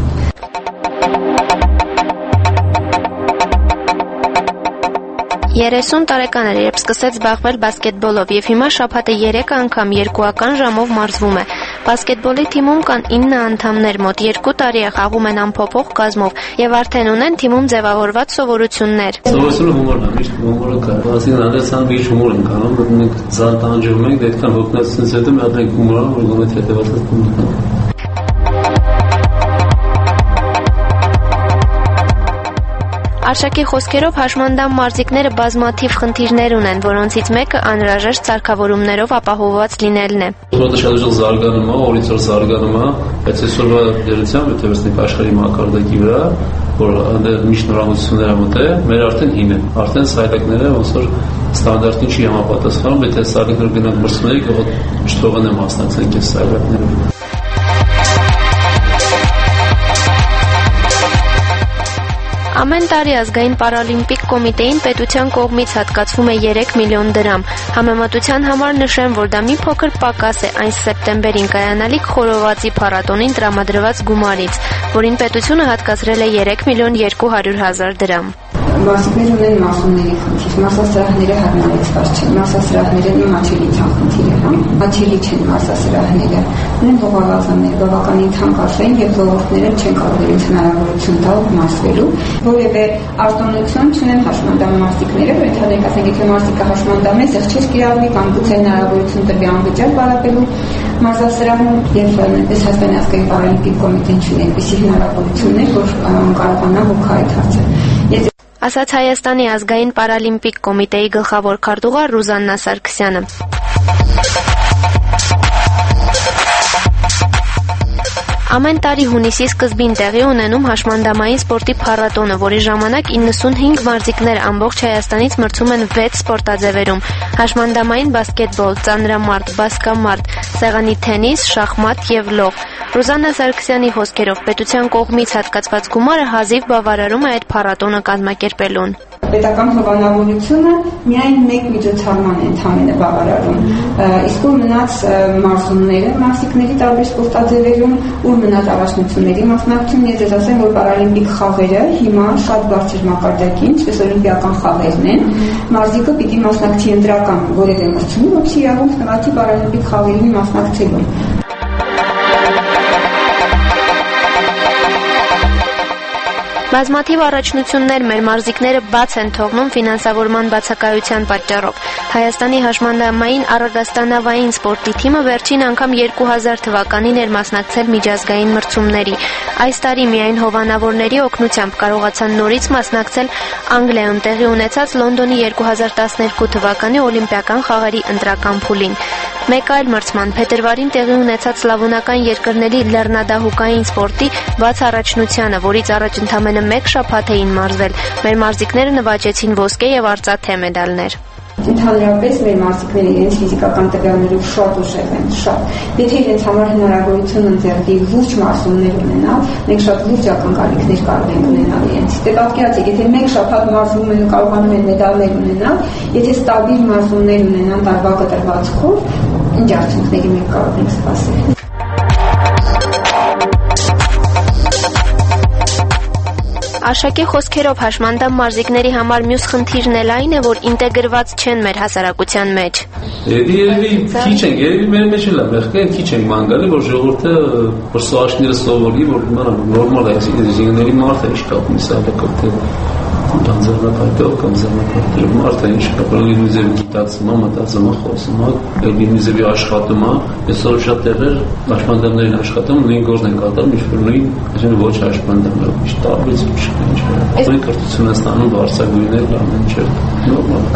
երեսուն տարեկան էր, երբ սկսեց զբաղվել բասկետբոլով եւ հիմա շաբաթը երեք անգամ երկուական ժամով մարզվում է։ Բասկետբոլի թիմում կան ինը անդամներ, մոտ երկու տարի է խաղում են անփոփոխ կազմով եւ արդեն ունեն թիմում ձևավորված սովորություններ։ Սովորությունը հումորն է, միշտ հումորը կա։ Այսինքն հանդեսան բիչ հումոր ենք անում, որ մենք զան տանջում ենք, այդքան հոգնածությունից հետո մի հատ ենք հումոր անում, որ գոնե հետեւած Արշակի խոսքերով հաշմանդամ մարզիկները բազմաթիվ խնդիրներ ունեն, որոնցից մեկը անհրաժեշտ սարքավորումներով ապահովված լինելն է։ Սպորտը շատ ուժեղ զարգանում է, օրից օր զարգանում է, բայց այսօրվա դերությամբ եթե վերցնենք աշխարհի մակարդակի վրա, որ այնտեղ միշտ նորամուծություններ ա մտե, մեր արդեն հին է, արդեն սայլակները ոնց որ ստանդարտին չի համապատասխանում, եթե սայլակները գնանք մրցումների, չթողնեն մասնակցենք այս սայլակները։ Ամեն տարի ազգային պարալիմպիկ կոմիտեին պետության կողմից հատկացվում է երեք միլիոն դրամ։ Համեմատության համար նշեմ, որ դա մի փոքր պակաս է այն սեպտեմբերին կայանալիք խորովածի փառատոնին տրամադրված գումարից, որին պետությունը հատկացրել է երեք միլիոն երկու հարյուր հազար դրամ։ Մարզիկներ ունեն մասումների խնդիր, մասասրահները հարմարեցված չեն, մասասրահները մաչելիության խնդիր է, հա, մաչելի չեն մասասրահները, ունեն ողավազաններ, բավականին թանկ արժեն եւ ժողովուրդները չեն կարող իրենց հնարավորություն տալ մարզվելու, որևէ արտոնություն չունեն հաշմանդամ մարզիկները, որ ընդհանրենք ասենք, եթե մարզիկը հաշմանդամ է, զեղչեր կիրառվի կամ գուցե հնարավորություն տրվի անվճար բարապելու մարզասրահում եւ այնպես Հայաստանի ազգային պարալիմպիկ կոմիտեն չունի այնպիսի հնարավորություններ, որ կարողանա հոգա այդ հարցը։ Ասաց Հայաստանի ազգային պարալիմպիկ կոմիտեի գլխավոր քարտուղար Ռուզաննա Սարգսյանը։ Ամեն տարի հունիսի սկզբին տեղի ունենում հաշմանդամային սպորտի փառատոնը, որի ժամանակ իննսունհինգ մարզիկներ ամբողջ Հայաստանից մրցում են վեց սպորտաձևերում՝ հաշմանդամային բասկետբոլ, ծանրամարտ, բասկամարտ, սեղանի թենիս, շախմատ և լող։ Ռուզաննա Սարգսյանի խոսքերով պետության կողմից հատկացված գումարը հազիվ բավարարում է այդ փառատոնը կազմակերպելուն։ Պետական հովանավորությունը միայն մեկ միջոցառման է ընդամենը բավարարում, իսկ որ մնաց մարզումները մարզիկների տարբեր սպորտաձևերում, ուր մնաց առաջնությունների մասնակցություն, ես ձեզ ասեմ, որ պարալիմպիկ խաղերը հիմա շատ բարձր մակարդակի, ինչպես օլիմպիական խաղերն են, մարզիկը պիտի մասնակցի ընտրական որևէ մրցումի, որպեսզի իրավունք ստանալի պարալիմպիկ խաղերին մասնակցելու։ Բազմաթիվ առաջնություններ մեր մարզիկները բաց են թողնում ֆինանսավորման բացակայության պատճառով։ Հայաստանի հաշմանդամային առագաստանավային սպորտի թիմը վերջին անգամ երկու հազար թվականին էր մասնակցել միջազգային մրցումների։ Այս տարի միայն հովանավորների օգնությամբ կարողացան նորից մասնակցել Անգլիայում տեղի ունեցած Լոնդոնի երկու հազար տասներկու թվականի օլիմպիական խաղերի ընտրական փուլին։ Մեկ այլ մրցման փետրվարին տեղի ունեցած սլավոնական երկրների լեռնադահուկային սպորտի բաց առաջնությանը, որից առաջ ընդամենը մեկ շաբաթ էին մարզվել, մեր մարզիկները նվաճեցին ոսկե և արծաթե մեդալներ։ Ընդհանրապես մեր մարզիկները իրենց ֆիզիկական տվյալներով շատ ուժեղ են, շատ։ Եթե իրենց համար հնարավորություն ընձեռվի լուրջ մարզումներ ունենալ, մենք շատ լուրջ ակնկալիքներ կարող ենք ունենալ իրենց։ Դե պատկերացրեք, եթե մեկ շաբաթ մարզվում են ու կարողանում են մեդալներ ունենալ, եթե ստաբիլ մարզումներ ունենան տարվա կտրվածքով, ինչ արդյունքների մենք կարող ենք սպասել։ Արշակի խոսքերով հաշմանդամ մարզիկների համար մյուս խնդիրն էլ այն է, որ ինտեգրված չեն մեր հասարակության մեջ։ Երևի քիչ են, երևի մեր մեջ էլ է, մեղքեն քիչ են մանգալի, որ ժողովուրդը որ սոաշները սովորի, որ նորմալ է, այսինքն մարդ է իշկապ միսալը թե Դանձերնապայտով կամ զերնապայտով մարդը ինչ կապրալի նույզևի գիտացում է, մտածում է, խոսում է, էլի նույզևի աշխատում է, այսօր շատ տեղեր հաշմանդամներին աշխատում, նույն գործն են կատարում, ինչ-որ նույն, այսինքն ոչ հաշմանդամներով, ինչ տարբերություն չկա, ինչ-որ։ Նույն կրթություն են ստանում վարձագույներ, ամեն ինչ նորմալ։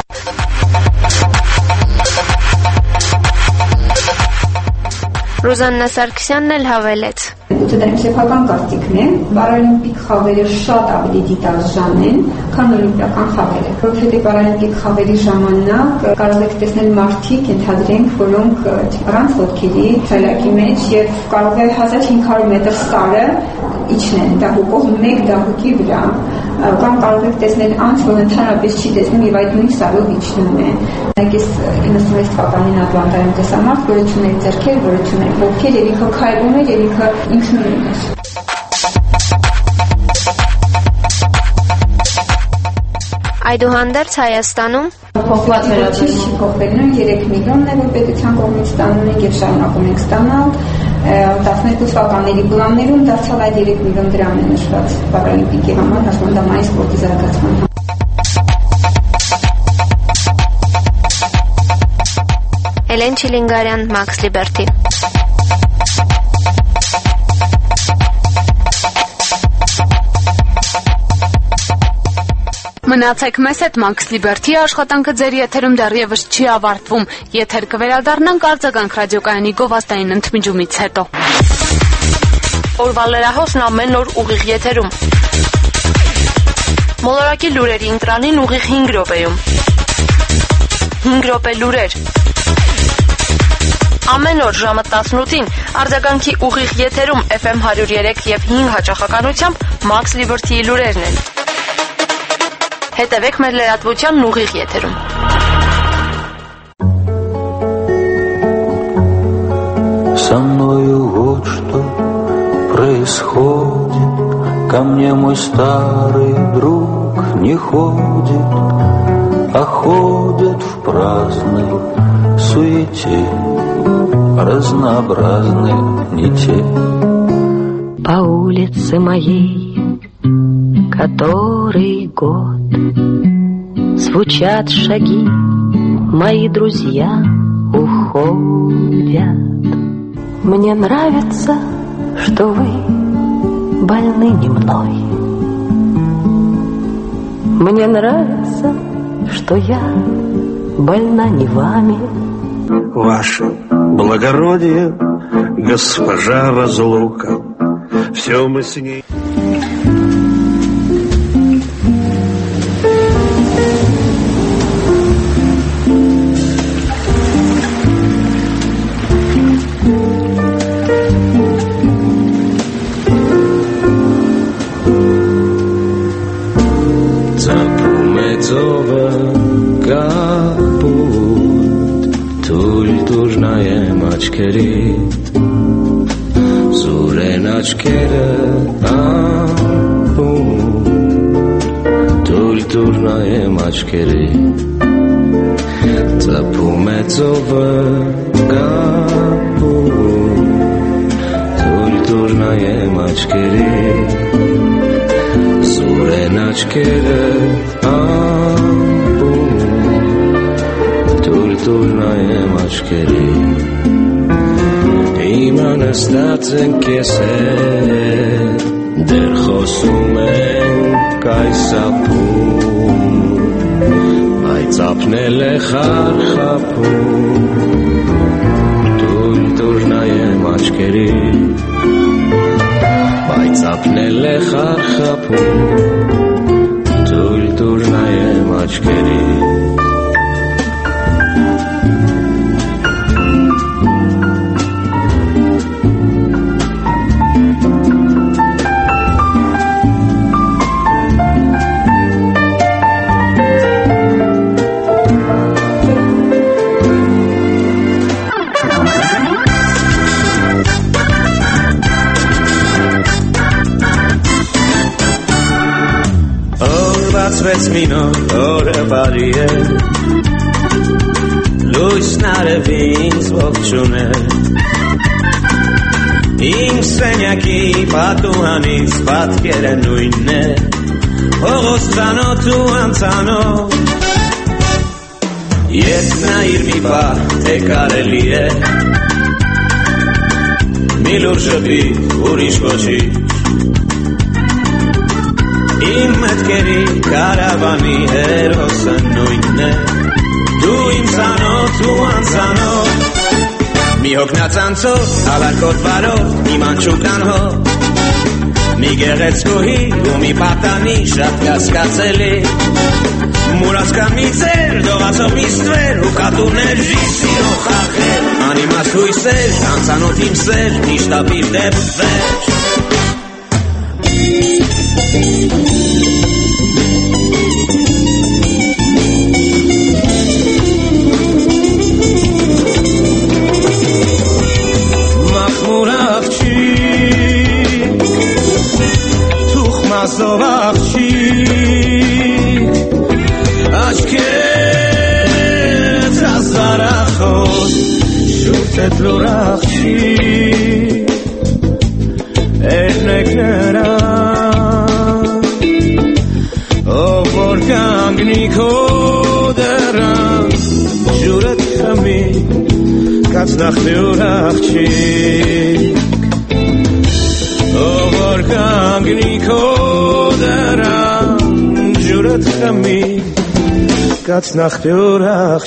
Ռուզաննա Սարգսյանն էլ հավելեց. Գուցե դա իմ սեփական կարծիքն է, պարալիմպիկ խաղերը շատ ավելի դիտարժան են, քան օլիմպիական խաղերը։ Որովհետև պարալիմպիկ խաղերի ժամանակ կարող եք տեսնել մարդիկ, ենթադրենք, որոնք առանց ոտքերի ցելակի մեջ եւ կարող է հազար հինգ հարյուր մետր սարը իջնեն դահուկով մեկ դահուկի վրա, կամ կարող եք տեսնել անձ, որ ընդհանրապես չի տեսնում եւ այդ նույն սարով իջնում է։ Նայեք, ես իննսունվեց թվականին Ատլանտայում տեսա մարդ, որը չուներ ձեռքեր, որը չուներ ոտքեր, եւ ինքը քայլում էր, եւ ինքը ինքնուրույն էր։ Այդուհանդերձ Հայաստանում փոխված վերաբերյալ չի փոխվել, նույն երեք միլիոնն է, որ պետության կողմից ստանում ենք եւ շարունակում ենք ստանալ։ տասներկու թվականների պլաններում դարձյալ այդ երեք միլիոն դրամ է նշված պարալիմպիկի համար հաշմանդամային սպորտի զարգացման համար։ Էլեն Չիլինգարյան, Մաքս Լիբերթի։ Մնացեք մեզ հետ, Մաքս Լիբերթի աշխատանքը ձեր եթերում դեռևս չի ավարտվում։ Եթեր կվերադառնանք արձագանք ռադիոկայանի գովազդային ընդմիջումից հետո։ Օրվա լրահոսն ամեն օր ուղիղ եթերում։ Մոլորակի լուրերի ընտրանին ուղիղ հինգ րոպեում։ հինգ րոպե լուրեր։ Ամեն օր ժամը տասնութին արձագանքի ուղիղ եթերում Էֆ Էմ հարյուր երեք և հինգ հաճախականությամբ Մաքս Լիբերթիի լուրերն են։ Հետևեք մեր լրատվությանն ուղիղ եթերում։ Со мною вот что происходит, ко мне мой старый друг не ходит, а ходят в праздной суете разнообразные не те. По улице моей который год звучат шаги, мои друзья уходят. Мне нравится, что вы больны не мной. Мне нравится, что я больна не вами. Ваше благородие, госпожа Разлука, все мы с ней. աչքերիդ զուրեն աչքերը ամբում թույլ տուր նայեմ աչքերիդ ծափում է ծովը գապում թույլ տուր նայեմ աչքերիդ զուրեն աչքերը ամբում թույլ տուր նայեմ աչքերիդ Իմ անստած ենք ես հետ դեր խոսում ենք այս ապում բայց ապնել է խարխապում թույլ տուր նայեմ աչքերիդ բայց ապնել է խարխապում թույլ տուր նայեմ աչքերիդ Վեց մինոր օրը բարի է լույսն արևի ինձ ողջուն է Իմ սենյակի պատուհանից պատկերը նույնն է Հողոց ծանոթ ու անծանոթ Ես նայիր մի պահ թե կարելի է Մի լուր շփի ուրիշ ոչի Իմ մտքերի կարավանի հերոսը նույնն է Դու իմ ծանոթ ու անծանոթ Մի հոգնած անցով, ալարկոտ վարով, մի մանչուկան հով Մի գեղեցկուհի ու մի պատանի շատ կասկածելի Մուրացկան մի ծեր, դողացով մի ստվեր ու կատուներ ժիսիրո խախեր Անիմաց հույսեր, անծանոթ իմ սեր, միշտ ապիր դեպ վեր Mazov achshik Ashket azarachot Shutet lor achshik Ernek nera Ovor gangni koderam Shuret chami Katznach lor achshik Ovor gangni koderam Juret chami Katznach teurach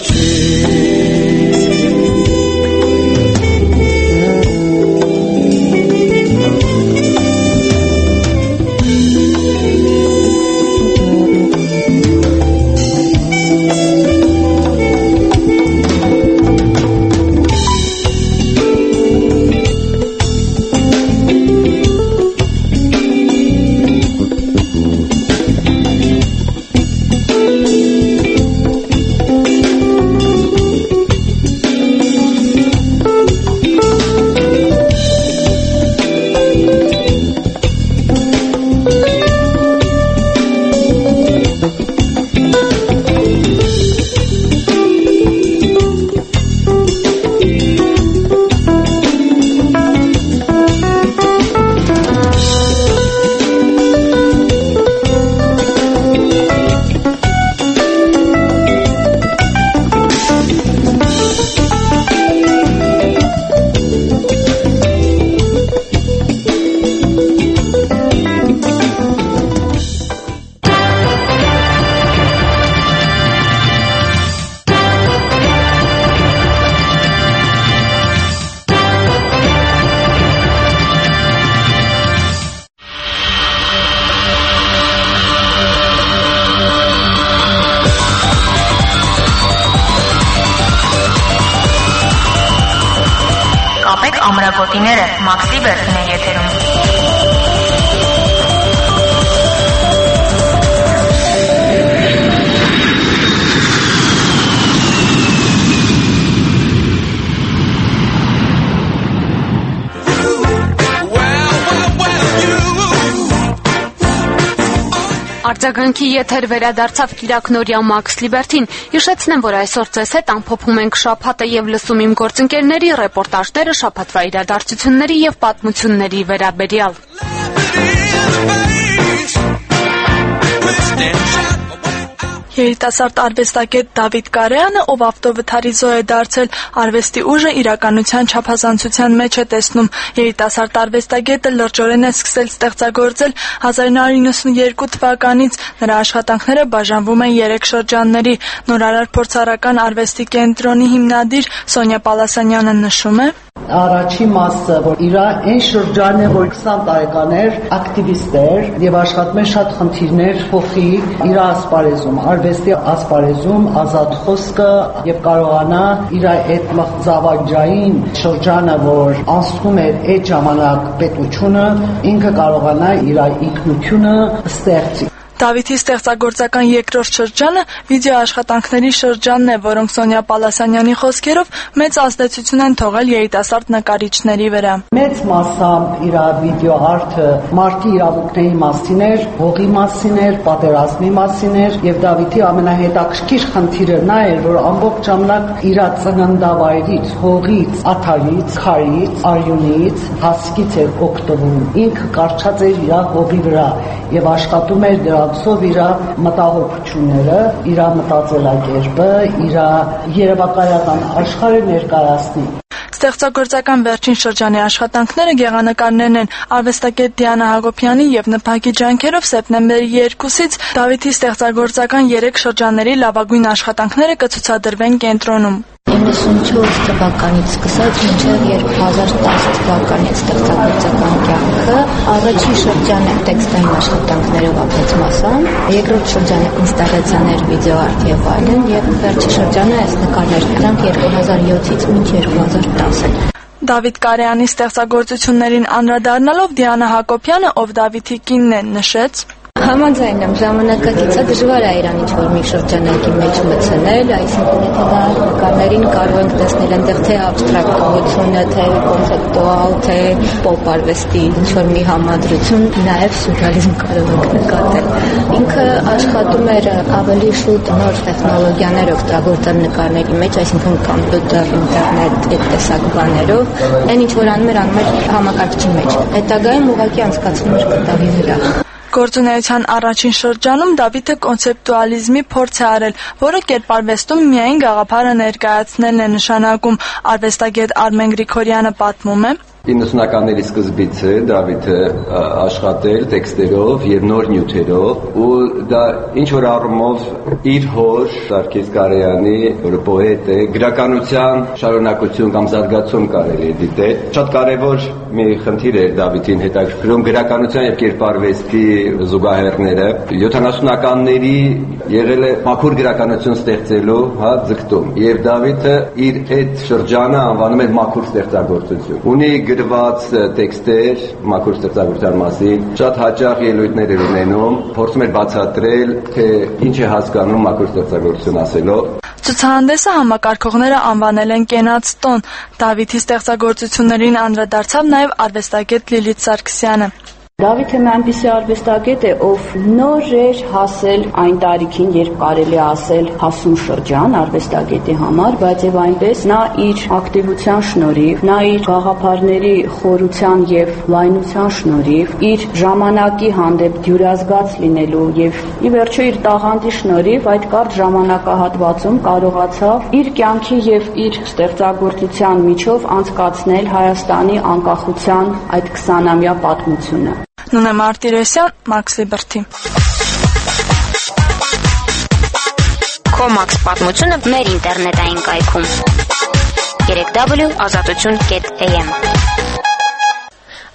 Ամրագոտիները Մաքս Լիբերթին է եթերում։ Արձագանքի եթեր վերադարձավ Կիրակնորյա Մաքս Լիբերթին։ Հիշեցնեմ, որ այսօր ձեզ հետ ամփոփում ենք շաբաթը եւ լսում իմ գործընկերների ռեպորտաժները շաբաթվա իրադարձությունների եւ պատմությունների վերաբերյալ։ Երիտասարդ արվեստագետ Դավիթ Կարեյանը, ով ավտովթարի զոհ է դարձել, արվեստի ուժը իրականության չափազանցության մեջ է տեսնում։ Երիտասարդ արվեստագետը լրջորեն է սկսել ստեղծագործել հազար նոր իննսունուերկու թվականից։ Նրա աշխատանքները բաժանվում են երեք շրջանների։ Նորարար փորձառական արվեստի կենտրոնի հիմնադիր Սոնյա Պալասանյանը նշում է. Առաջի մասը, որ իր այն շրջանն է, որ քսան տարեկան էր, ակտիվիստ էր եւ աշխատում էր շատ խնդիրներ փոխի իր ասպարեզում, արվեստի ասպարեզում, ազատ խոսքը եւ կարողանա իր այդ մղձավանջային շրջանը, որ անցնում էր այդ ժամանակ պետությունը, ինքը կարողանա իր ինքնությունը ստեղծի։ Դավիթի ստեղծագործական երկրորդ շրջանը վիդեոաշխատանքների շրջանն է, որոնք Սոնյա Պալասանյանի խոսքերով մեծ ազդեցություն են թողել երիտասարդ նկարիչների վրա։ Մեծ մասամբ իր վիդեոարտը մարդի իրավունքների մասին էր, հողի մասին էր, պատերազմի մասին էր, եւ Դավիթի ամենահետաքրքիր խնդիրը նա էր, որ ամբողջ ժամանակ իր ծննդավայրից, հողից, աթարից, քարից, արյունից, հասկից էր օգտվում։ Ինքը կարճած էր իր հողի վրա եւ աշխատում էր դրա Սով իր մտահոգությունները, իր մտածելակերպը, իր երևակայական աշխարհը ներկայացնի։ Ստեղծագործական վերջին շրջանի աշխատանքները գեղանկարներն են։ Արվեստագետ Դիանա Հակոբյանի եւ Նփակի ջանքերով սեպտեմբերի երկուսից Դավիթի ստեղծագործական երեք շրջանների լավագույն աշխատանքները կցուցադրվեն կենտրոնում։ իննսունչորս թվականից սկսած մինչև երկու հազար տասը թվականի ստեղծագործական կյանքը, առաջին շրջանը տեքստային աշխատանքներով ապրեց մասան, երկրորդ շրջանը ինստալացիաներ, վիդեոարտ եւ այլն, եւ վերջի շրջանը այս նկարներ, դրանք երկու հազար յոթից մինչ երկու հազար տասը։ Դավիթ Կարեյանի ստեղծագործություններին անդրադառնալով Դիանա Հակոբյանը, ով Դավիթի կինն է, նշեց. Համաձայն եմ, ժամանակակիցը դժվար է իրան ինչ-որ մի շրջանակի մեջ մտցնել, այսինքն եթե դա նկարներին կարող ենք տեսնել այնտեղ թե աբստրակտողությունը, թե կոնցեպտուալ, թե պոպ արվեստի ինչ-որ մի համադրություն, նաև սյուրռեալիզմ կարող ենք նկատել։ Ինքը աշխատում էր ավելի շուտ նոր տեխնոլոգիաներ օգտագործել նկարների մեջ, այսինքն կոմպյուտեր, ինտերնետ, այդ տեսակ բաներով, այն ինչ որ անում էր, անում էր համակարգչի մեջ։ Հետագայում ուղղակի անցկացնում էր կտավի վրա։ Գործունեության առաջին շրջանում Դավիթը կոնցեպտուալիզմի փորձ է արել, որը կերպարվեստում միայն գաղափարը ներկայացնելն է նշանակում։ Արվեստագետ Արմեն Գրիգորյանը պատմում է. իննսունականների սկզբից է Դավիթը աշխատել տեքստերով եւ նոր նյութերով ու դա ինչ որ առումով իր հոր Սարգիս Կարեյանի, որը պոետ է, գրականության շարունակություն կամ զարգացում կարելի է դիտել։ Շատ կարևոր մի խնդիր էր Դավիթին հետաքրքրում գրականության եւ կերպարվեստի զուգահեռները։ յոթանասունականների եղել է մաքուր գրականություն ստեղծելու, հա, ձգտում։ Եվ Դավիթը իր այդ շրջանը անվանում է մաքուր ստեղծագործություն։ Ունի գրված տեքստեր մաքուր ստեղծագործության մասին, շատ հաճախ ելույթներ էր ունենում, փորձում էր բացատրել, թե ինչ է հասկանում մաքուր ստեղծագործություն ասելով։ Ցուցահանդեսը համակարգողները անվանել են կենաց տոն։ Դավիթի ստեղծագործություններին անդրադարձավ նաև արվեստագետ Լիլիթ Սարգսյանը։ Դավիթը մի այնպիսի արվեստագետ է, ով նոր էր հասել այն տարիքին, երբ կարելի է ասել հասուն շրջան արվեստագետի համար, բայց եւ այնպես նա իր ակտիվության շնորհիվ, նա իր գաղափարների խորության եւ լայնության շնորհիվ, իր ժամանակի հանդեպ դյուրազգաց լինելու եւ ի վերջո իր տաղանդի շնորհիվ այդ կարճ ժամանակահատվածում կարողացավ իր կյանքի եւ իր ստեղծագործության միջով անցկացնել Հայաստանի անկախության այդ քսանամյա պատմությունը։ Նունե Մարտիրոսյան, Մաքս Լիբերթի։ Քո Մաքս պատմությունը մեր ինտերնետային կայքում՝ երեք w ազատություն կետ a m։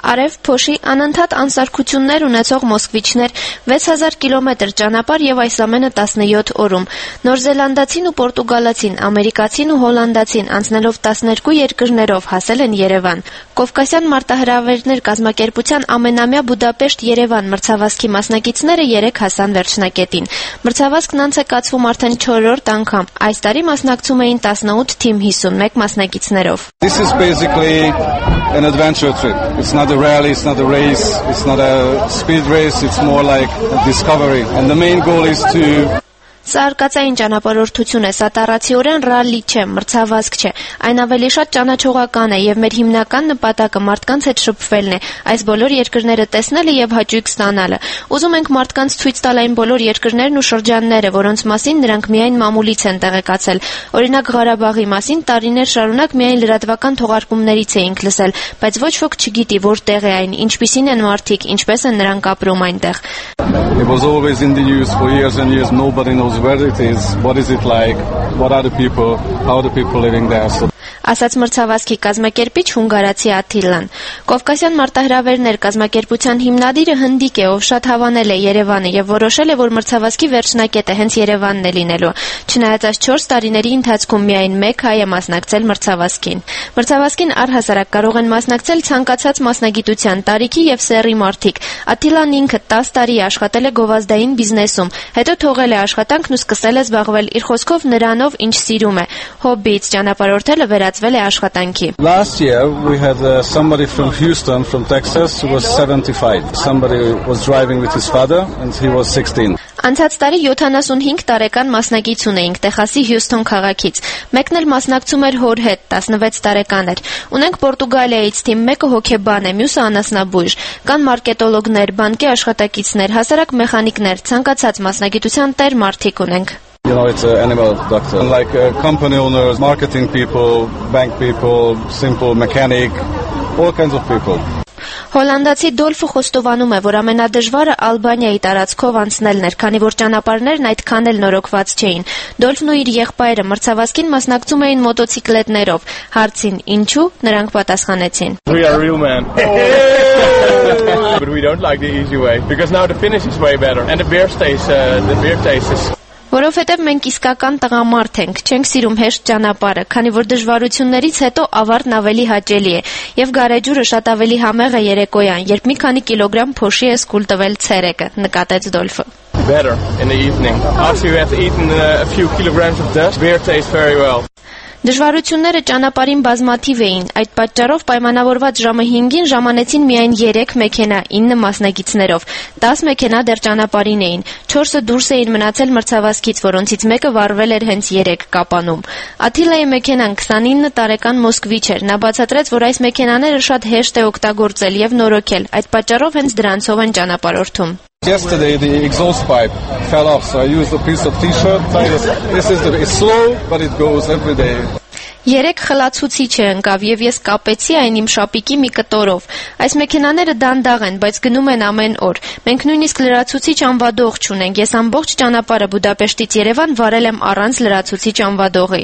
Արև փոշի անընդհատ անսարքություններ ունեցող մոսկվիչներ, վեց հազար կիլոմետր ճանապարհ եւ այս ամենը տասնյոթ օրում։ Նորզելանդացին ու պորտուգալացին, ամերիկացին ու հոլանդացին անցնելով տասներկու երկրներով հասել են Երևան։ Կովկասյան մարտահրավերներ կազմակերպության ամենամյա Բուդապեշտ-Երևան մրցավազքի մասնակիցները երեկ հասան վերջնակետին։ Մրցավազքն անց է կացվում արդեն չորրորդ անգամ։ Այս տարի մասնակցում էին տասնութ թիմ հիսունմեկ մասնակիցներով։ This is basically an adventure trip. It's not a rally, it's not a race, it's not a speed race, it's more like a discovery. And the main goal is to Սա արկածային ճանապարհորդություն է, սա տառացիորեն ռալլի չէ, մրցավազք չէ։ Այն ավելի շատ ճանաչողական է եւ մեր հիմնական նպատակը մարդկանց հետ շփվելն է, այս բոլոր երկրները տեսնելը եւ հաճույք ստանալը։ Ուզում ենք մարդկանց ցույց տալ այն բոլոր երկրներն ու շրջանները, որոնց մասին նրանք միայն մամուլից են տեղեկացել։ Օրինակ Ղարաբաղի մասին տարիներ շարունակ միայն լրատվական թողարկումներից էինք լսել, բայց ոչ ոք չգիտի որտեղ է այն, ինչպիսին են մարդիկ, ինչպես են նրանք ապրում այնտեղ։ It was always in the news for years and years. Nobody knows where it is, what is it like, what are the people, how are the people living there. So ասաց մրցավազքի կազմակերպիչ հունգարացի Աթիլան։ Կովկասյան մարտահրավերներ կազմակերպության հիմնադիրը հնդիկ է, ով շատ հավանել է Երևանը եւ որոշել է, որ մրցավազքի վերջնակետը հենց Երևանն է լինելու։ Չնայած այս չորս տարիների ընթացքում միայն մեկ հայ է մասնակցել մրցավազքին։ Մրցավազքին առհասարակ կարող են մասնակցել ցանկացած մասնագիտության, տարիքի եւ սեռի մարդիկ։ Աթիլան ինքը տասը տարի աշխատել է գովազդային բիզնեսում, հետո թողել է աշխատանքն ու սկսել է զբաղվել իր խոսքով նրանով, ինչ սիրում է։ Հոբբից ճանապարհորդելը վերածվել է աշխատանքի։ Last year we had uh, somebody from Houston, from Texas, who was seventy-five. Somebody was driving with his father and he was sixteen. Անցած տարի յոթանասունհինգ տարեկան մասնակից ունեինք Տեխասի Հյուսթոն քաղաքից։ Մեկն էլ մասնակցում էր հոր հետ, տասնվեց տարեկան էր։ Ունենք Պորտուգալիայից թիմ, մեկը հոգեբան է, մյուսը անասնաբույժ։ Կան մարկետոլոգներ, բանկի աշխատակիցներ, հասարակ մեխանիկներ, ցանկացած մասնագիտության տեր մարդիկ ունենք։ You know, it's an animal doctor. Like uh, company owners, marketing people, bank people, simple mechanic, all kinds of people. Հոլանդացի Դոլֆը խոստովանում է, որ ամենադժվարը Ալբանիայի տարածքով անցնելն էր, քանի որ ճանապարհներն այդքան էլ նորոգված չէին։ Դոլֆն ու իր եղբայրը մրցավազքին մասնակցում էին մոտոցիկլետներով։ Հարցին ինչու, նրանք պատասխանեցին. We are real men. But we don't like the easy way because now the finish is way better and the beer stays uh, the beer taste is Որովհետև մենք իսկական տղամարդ ենք, չենք սիրում հեշտ ճանապարհը, քանի որ դժվարություններից հետո ավարտն ավելի հաճելի է, եւ գարեջուրը շատ ավելի համեղ է երեկոյան, երբ մի քանի կիլոգրամ փոշի է սկուլ տվել ցերեկը, նկատեց Դոլֆը։ Better in the evening. After you have eaten uh, a few kilograms of dust, beer tastes very well. Դժվարությունները ճանապարհին բազմաթիվ էին, այդ պատճառով պայմանավորված ժամը հինգին ժամանեցին միայն երեք մեքենա, ինը մասնակիցներով, տասը մեքենա դեռ ճանապարհին էին, չորսը դուրս էին մնացել մրցավազքից, որոնցից մեկը վառվել էր հենց երեք Կապանում։ Աթիլայի մեքենան քսանինը տարեկան մոսկվիչ էր, նա բացատրեց, որ այս մեքենաները շատ հեշտ է օգտագործել եւ նորոգել, այդ պատճառով հենց դրանցով են ճանապարհորդում։ Yesterday the exhaust pipe fell off, so I used a piece of t-shirt. This is the, it's slow, but it goes every day. Երեք խլացուցիչ է ընկավ եւ ես կապեցի այն իմ շապիկի մի կտորով։ Այս մեքենաները դանդաղ են, բայց գնում են ամեն օր։ Մենք նույնիսկ լրացուցիչ անվադող չունենք։ Ես ամբողջ ճանապարհը Բուդապեշտից Երևան վարել եմ առանց լրացուցիչ անվադողի։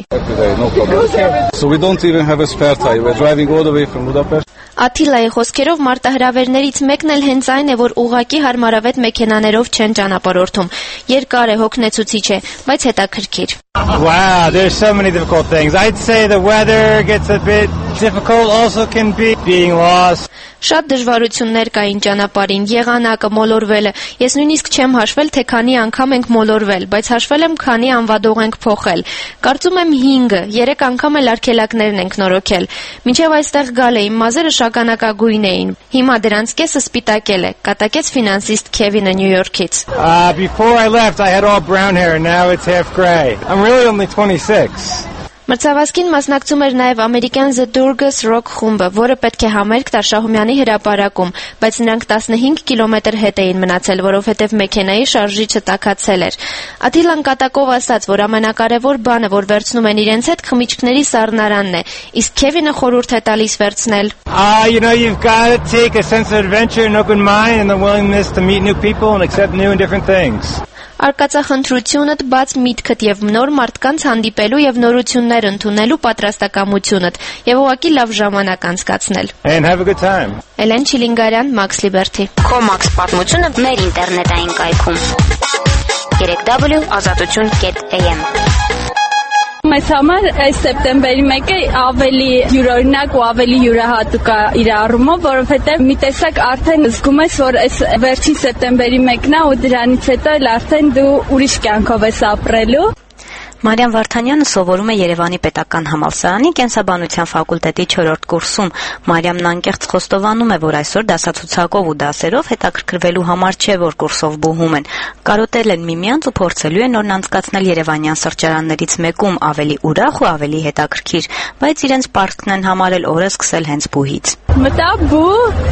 So we don't even have a spare tire. We're driving all the way from Budapest. Աթիլայի խոսքերով մարտահրավերներից մեկն էլ հենց այն է, որ ուղղակի հարմարավետ մեքենաներով չեն ճանապարհորդում։ Երկար է, հոգնեցուցիչ է, բայց հետաքրքիր։ Wow, there's so many difficult things. I'd say the weather gets a bit difficult, also can be being lost. Շատ դժվարություններ կային ճանապարհին, եղանակը, մոլորվելը։ Ես նույնիսկ չեմ հաշվել, թե քանի անգամ ենք մոլորվել, բայց հաշվել եմ, քանի անվադող ենք փոխել։ Կարծում եմ հինգը, երեք անգամ էլ արգելակներն ենք նորոգել։ Մինչև այստեղ գալը իմ մազերը շագանակագույն էին։ Հիմա դրանց կեսը սպիտակել է, կատակեց ֆինանսիստ Քևինը Նյու Յորքից։ Uh, before I left, I had all brown hair, and now it's half gray. I'm really only twenty-six. Մրցավազքին մասնակցում էր նաև ամերիկյան The Durgas Rock խումբը, որը պետք է համերգ տար Շահումյանի հրապարակում, բայց նրանք տասնհինգ կիլոմետր հետ էին մնացել, որովհետև մեքենայի շարժիչը տաքացել էր։ Աթիլան կատակով ասաց, որ ամենակարևոր բանը, որ վերցնում են իրենց հետ, խմիչքների սառնարանն է, իսկ Քևինը խորհուրդ է տալիս վերցնել. Ah, you know, you've got to take a sense of adventure, an open mind, and the willingness to meet new people and accept new and different things. Արկածախնդրությունդ, բաց միտքդ եւ նոր մարդկանց հանդիպելու եւ նորություններ ընդունելու պատրաստակամությունդ եւ ուղղակի լավ ժամանակ անցկացնել։ And have a good time. Էլեն Չիլինգարյան, Max Liberty։ Քո Max պատմությունը մեր ինտերնետային կայքում three w ազատություն dot a m Մեզ համար այս սեպտեմբերի մեկը ավելի յուրօրինակ ու ավելի յուրահատուկ է իր առումով, որովհետև մի տեսակ արդեն զգում ես, որ այս վերջին սեպտեմբերի մեկն է ու դրանից հետո էլ արդեն դու ուրիշ կյանքով ես ապրելու։ Մարիամ Վարդանյանը սովորում է Երևանի պետական համալսարանի կենսաբանության ֆակուլտետի չորրորդ կուրսում։ Մարիամն անկեղծ խոստովանում է, որ այսօր դասացուցակով ու դասերով հետաքրքրվելու համար չէ, որ կուրսով բուհում են։ Կարոտել են միմյանց ու փորձելու են նորն անցկացնել երևանյան սրճարաններից մեկում ավելի ուրախ ու ավելի հետաքրքիր, բայց իրենց պարտքն են համարել օրը սկսել հենց բուհից։ Մտա բու,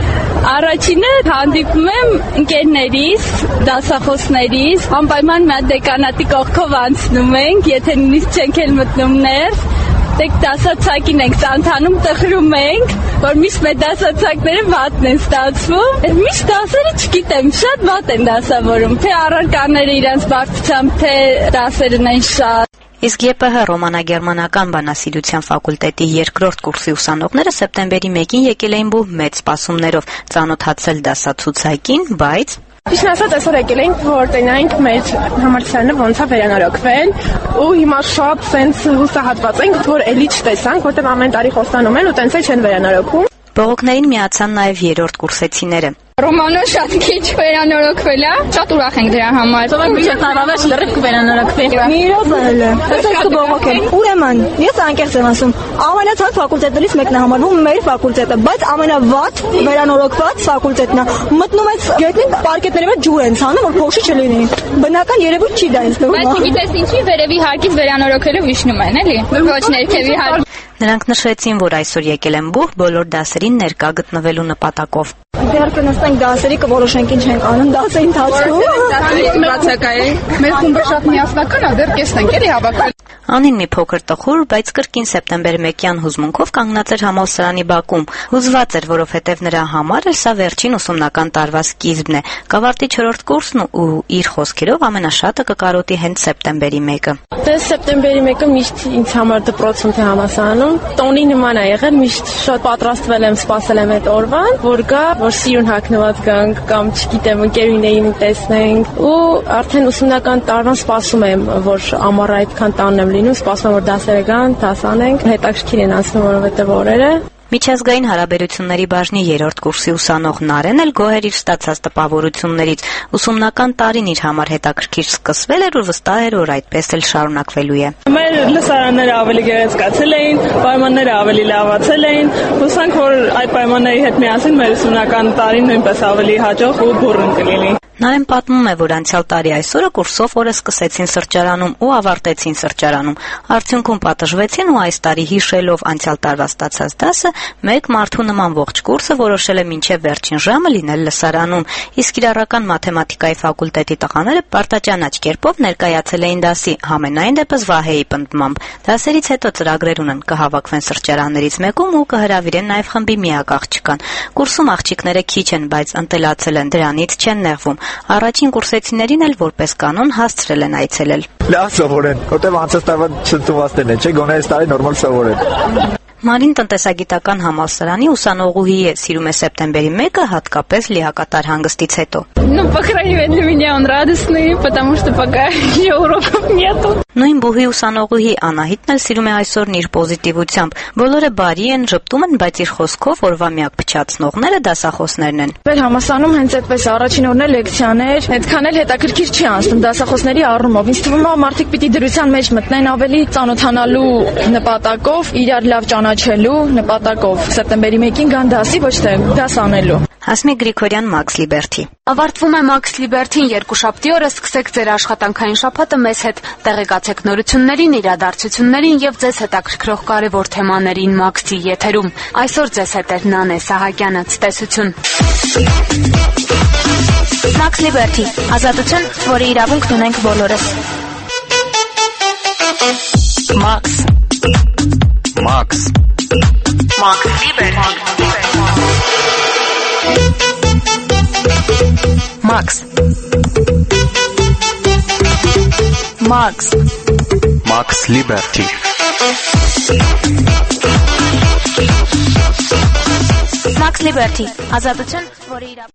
առաջինը հանդիպում եմ ընկերներիս, դասախոսներիս, անպայման մի հատ դեկանատի կողքով անցնում ենք, եթե նույնիսկ չենք էլ մտնում ներս, դեք դասացակին ենք ծանթանում, տխրում ենք, որ միշտ մեր դասացակները վատն են ստացվում, միշտ դասերը չգիտեմ, շատ վատ են դասավորում, թե առարկաները իրանց բարդությամբ, թե դասերն են շատ։ Իսկ Ե Պ Հ ռոմանագերմանական բանասիրության ֆակուլտետի երկրորդ կուրսի ուսանողները սեպտեմբերի մեկին եկել էին բուհ մեծ սպասումներով ծանոթացել դասացուցակին, բայց Ճիշտն ասած, այսօր եկել ենք, որ տենայինք մեր համալսարանը ոնց է վերանորոգվել, ու հիմա շատ սենց հուսահատված ենք, որ էլի չտեսանք, որտեղ ամեն տարի խոստանում են ու տենց էլ չեն վերանորոգում։ Բողոքներին միացան նաև երրորդ կուրսեցիները։ Ռոմանը շատ քիչ վերանորոգվել է, շատ ուրախ ենք դրա համար։ Սովորաբար մի տարավեջ լրիվ կվերանորոգվի։ Մի րոպե էլ է։ Այսպես կբողոքեն։ Ուրեմն, ես անկեղծ եմ ասում, ամենաթանկ ֆակուլտետներից մեկն է համարվում մեր ֆակուլտետը, բայց ամենավատ վերանորոգված ֆակուլտետն է։ Մտնում ես գետնին պարկետների մեջ ջուր են ցանում, որ փոշի չլինի։ Բնական երևույթ չի դա ինձ թվում։ Բայց գիտես ինչի, վերևի հարկից վերանորոգելով իջնում են, էլի։ Ոչ ներքևի հարկ։ Նրանք նշեցին, որ այսօր եկել են բուհ բոլոր դասերին ներկա գտնվելու նպատակով։ Դեռ կնստենք դասերի կորոշենք ինչ ենք անում դասի ընթացքում։ Բացակայ։ Մեր խումբը շատ միասնական է, դեռ կեսնենք էլի հավաքվել։ Անին մի փոքր տխուր, բայց կրկին սեպտեմբերի մեկյան հուզմունքով կանգնած էր համալսարանի բակում։ Հուզված էր, որովհետև նրա համար էլ սա վերջին ուսումնական տարվա սկիզբն է։ Կավարտի չորրորդ կուրսն ու իր խոսքերով ամենաշատը կկարոտի հենց սեպտեմբերի մեկը։ Դե սեպտեմբերի մեկը միշտ ինձ համար դպրոցում թե համալսարանում տոնի նման է եղել, միշտ շատ պատրաստվել եմ, սպասել եմ այդ օրվան, որ գա, որ սիրուն հագնված գանք կամ չգիտեմ ընկերուներին տեսնենք ու արդեն ուսումնական տարվան սպասում եմ, որ ամառը այդքան տանն եմ լինում, սպասում եմ, որ դասերը գան, դասանենք, հետաքրքիր են անցնում, որովհետև օրերը Միջազգային հարաբերությունների բաժնի երրորդ կուրսի ուսանող Նարեն էլ գոհ էր իր ստացած տպավորություններից։ Ուսումնական տարին իր համար հետաքրքիր սկսվել էր ու վստահ էր, որ այդպես էլ շարունակվելու է։ Մեր լսարանները ավելի գեղեցկացել էին, պայմանները ավելի լավացել էին։ Հուսանք, որ այդ պայմանների հետ միասին մեր ուսումնական տարին նույնպես ավելի հաջող ու բուռն կլինի։ Նարեն պատմում է, որ անցյալ տարի այսօրը կուրսով օրը սկսեցին սրճարանում ու ավարտեցին սրճարանում։ Արդյունքում պատժվեցին ու այս տարի հիշելով անցյալ տարվա ստացած դասը, մեկ մարդու նման ողջ կուրսը որոշել է մինչև վերջին ժամը լինել լսարանում։ Իսկ կիրառական մաթեմատիկայի ֆակուլտետի տղաները պարտաճանաչ կերպով ներկայացել էին դասի, համենայն դեպս Վահեի պնդմամբ։ Դասերից հետո ծրագրեր ունեն կհավաքվեն սրճարաններից մեկում ու կհրավիրեն նաև խմբի միակ աղջկան։ Կուրսում աղջիկները քիչ են, բայց ընտելացել են, դրանից չեն նեղվում։ Առաջին կուրսեցիներին էլ որպես կանոն հասցրել են այցելել։ Լավ սովորեն, որտեղ անցած տարվա չընդունվածներ են, չէ՞, գոնե այս տարի նորմալ սովորեն։ Մարին տնտեսագիտական համալսարանի ուսանողուհի է, սիրում է սեպտեմբերի մեկը, հատկապես լիակատար հանգստից հետո։ Ну, по крайней мере, для меня он радостный, потому что пока еще уроков нету. Նույն բուհի ուսանողուհի Անահիտն էլ սիրում է այսօրն իր պոզիտիվությամբ։ Բոլորը բարի են, ժպտում են, բայց իր խոսքով օրվա միակ փչացնողները դասախոսներն են։ Մեր համալսարանում հենց այդպես առաջին օրն է լեկցիաներ, այդքան էլ հետաքրքիր չի անցնում դասախոսների առումով։ Ինձ թվում է մարդիկ պիտի դրության մեջ մտնեն ավելի ծանոթանալու նպատակով, իրար լավ ճանաչելու նպատակով։ Սեպտեմբերի մեկին գան դասի, ոչ թե դաս անելու։ Հասմիկ Գրիգորյան, Max Liberty։ Ավարտվում է Max Liberty-ն երկուշաբթի օրը, սկսեք ձեր աշխատանքային շաբաթը մեզ հետ, տեղեկացեք նորություններին, իրադարձություններին եւ ձեզ հետաքրքրող կարևոր թեմաներին Max-ի եթերում։ Այսօր ձեզ հետ է Նանե Սահակյանը, ցտեսություն։ Max Liberty, ազատություն, որի իրավունքն ունենք բոլորս։ Max Max Max Liberty Max Max Max Liberty Max Liberty ազատություն, որը իր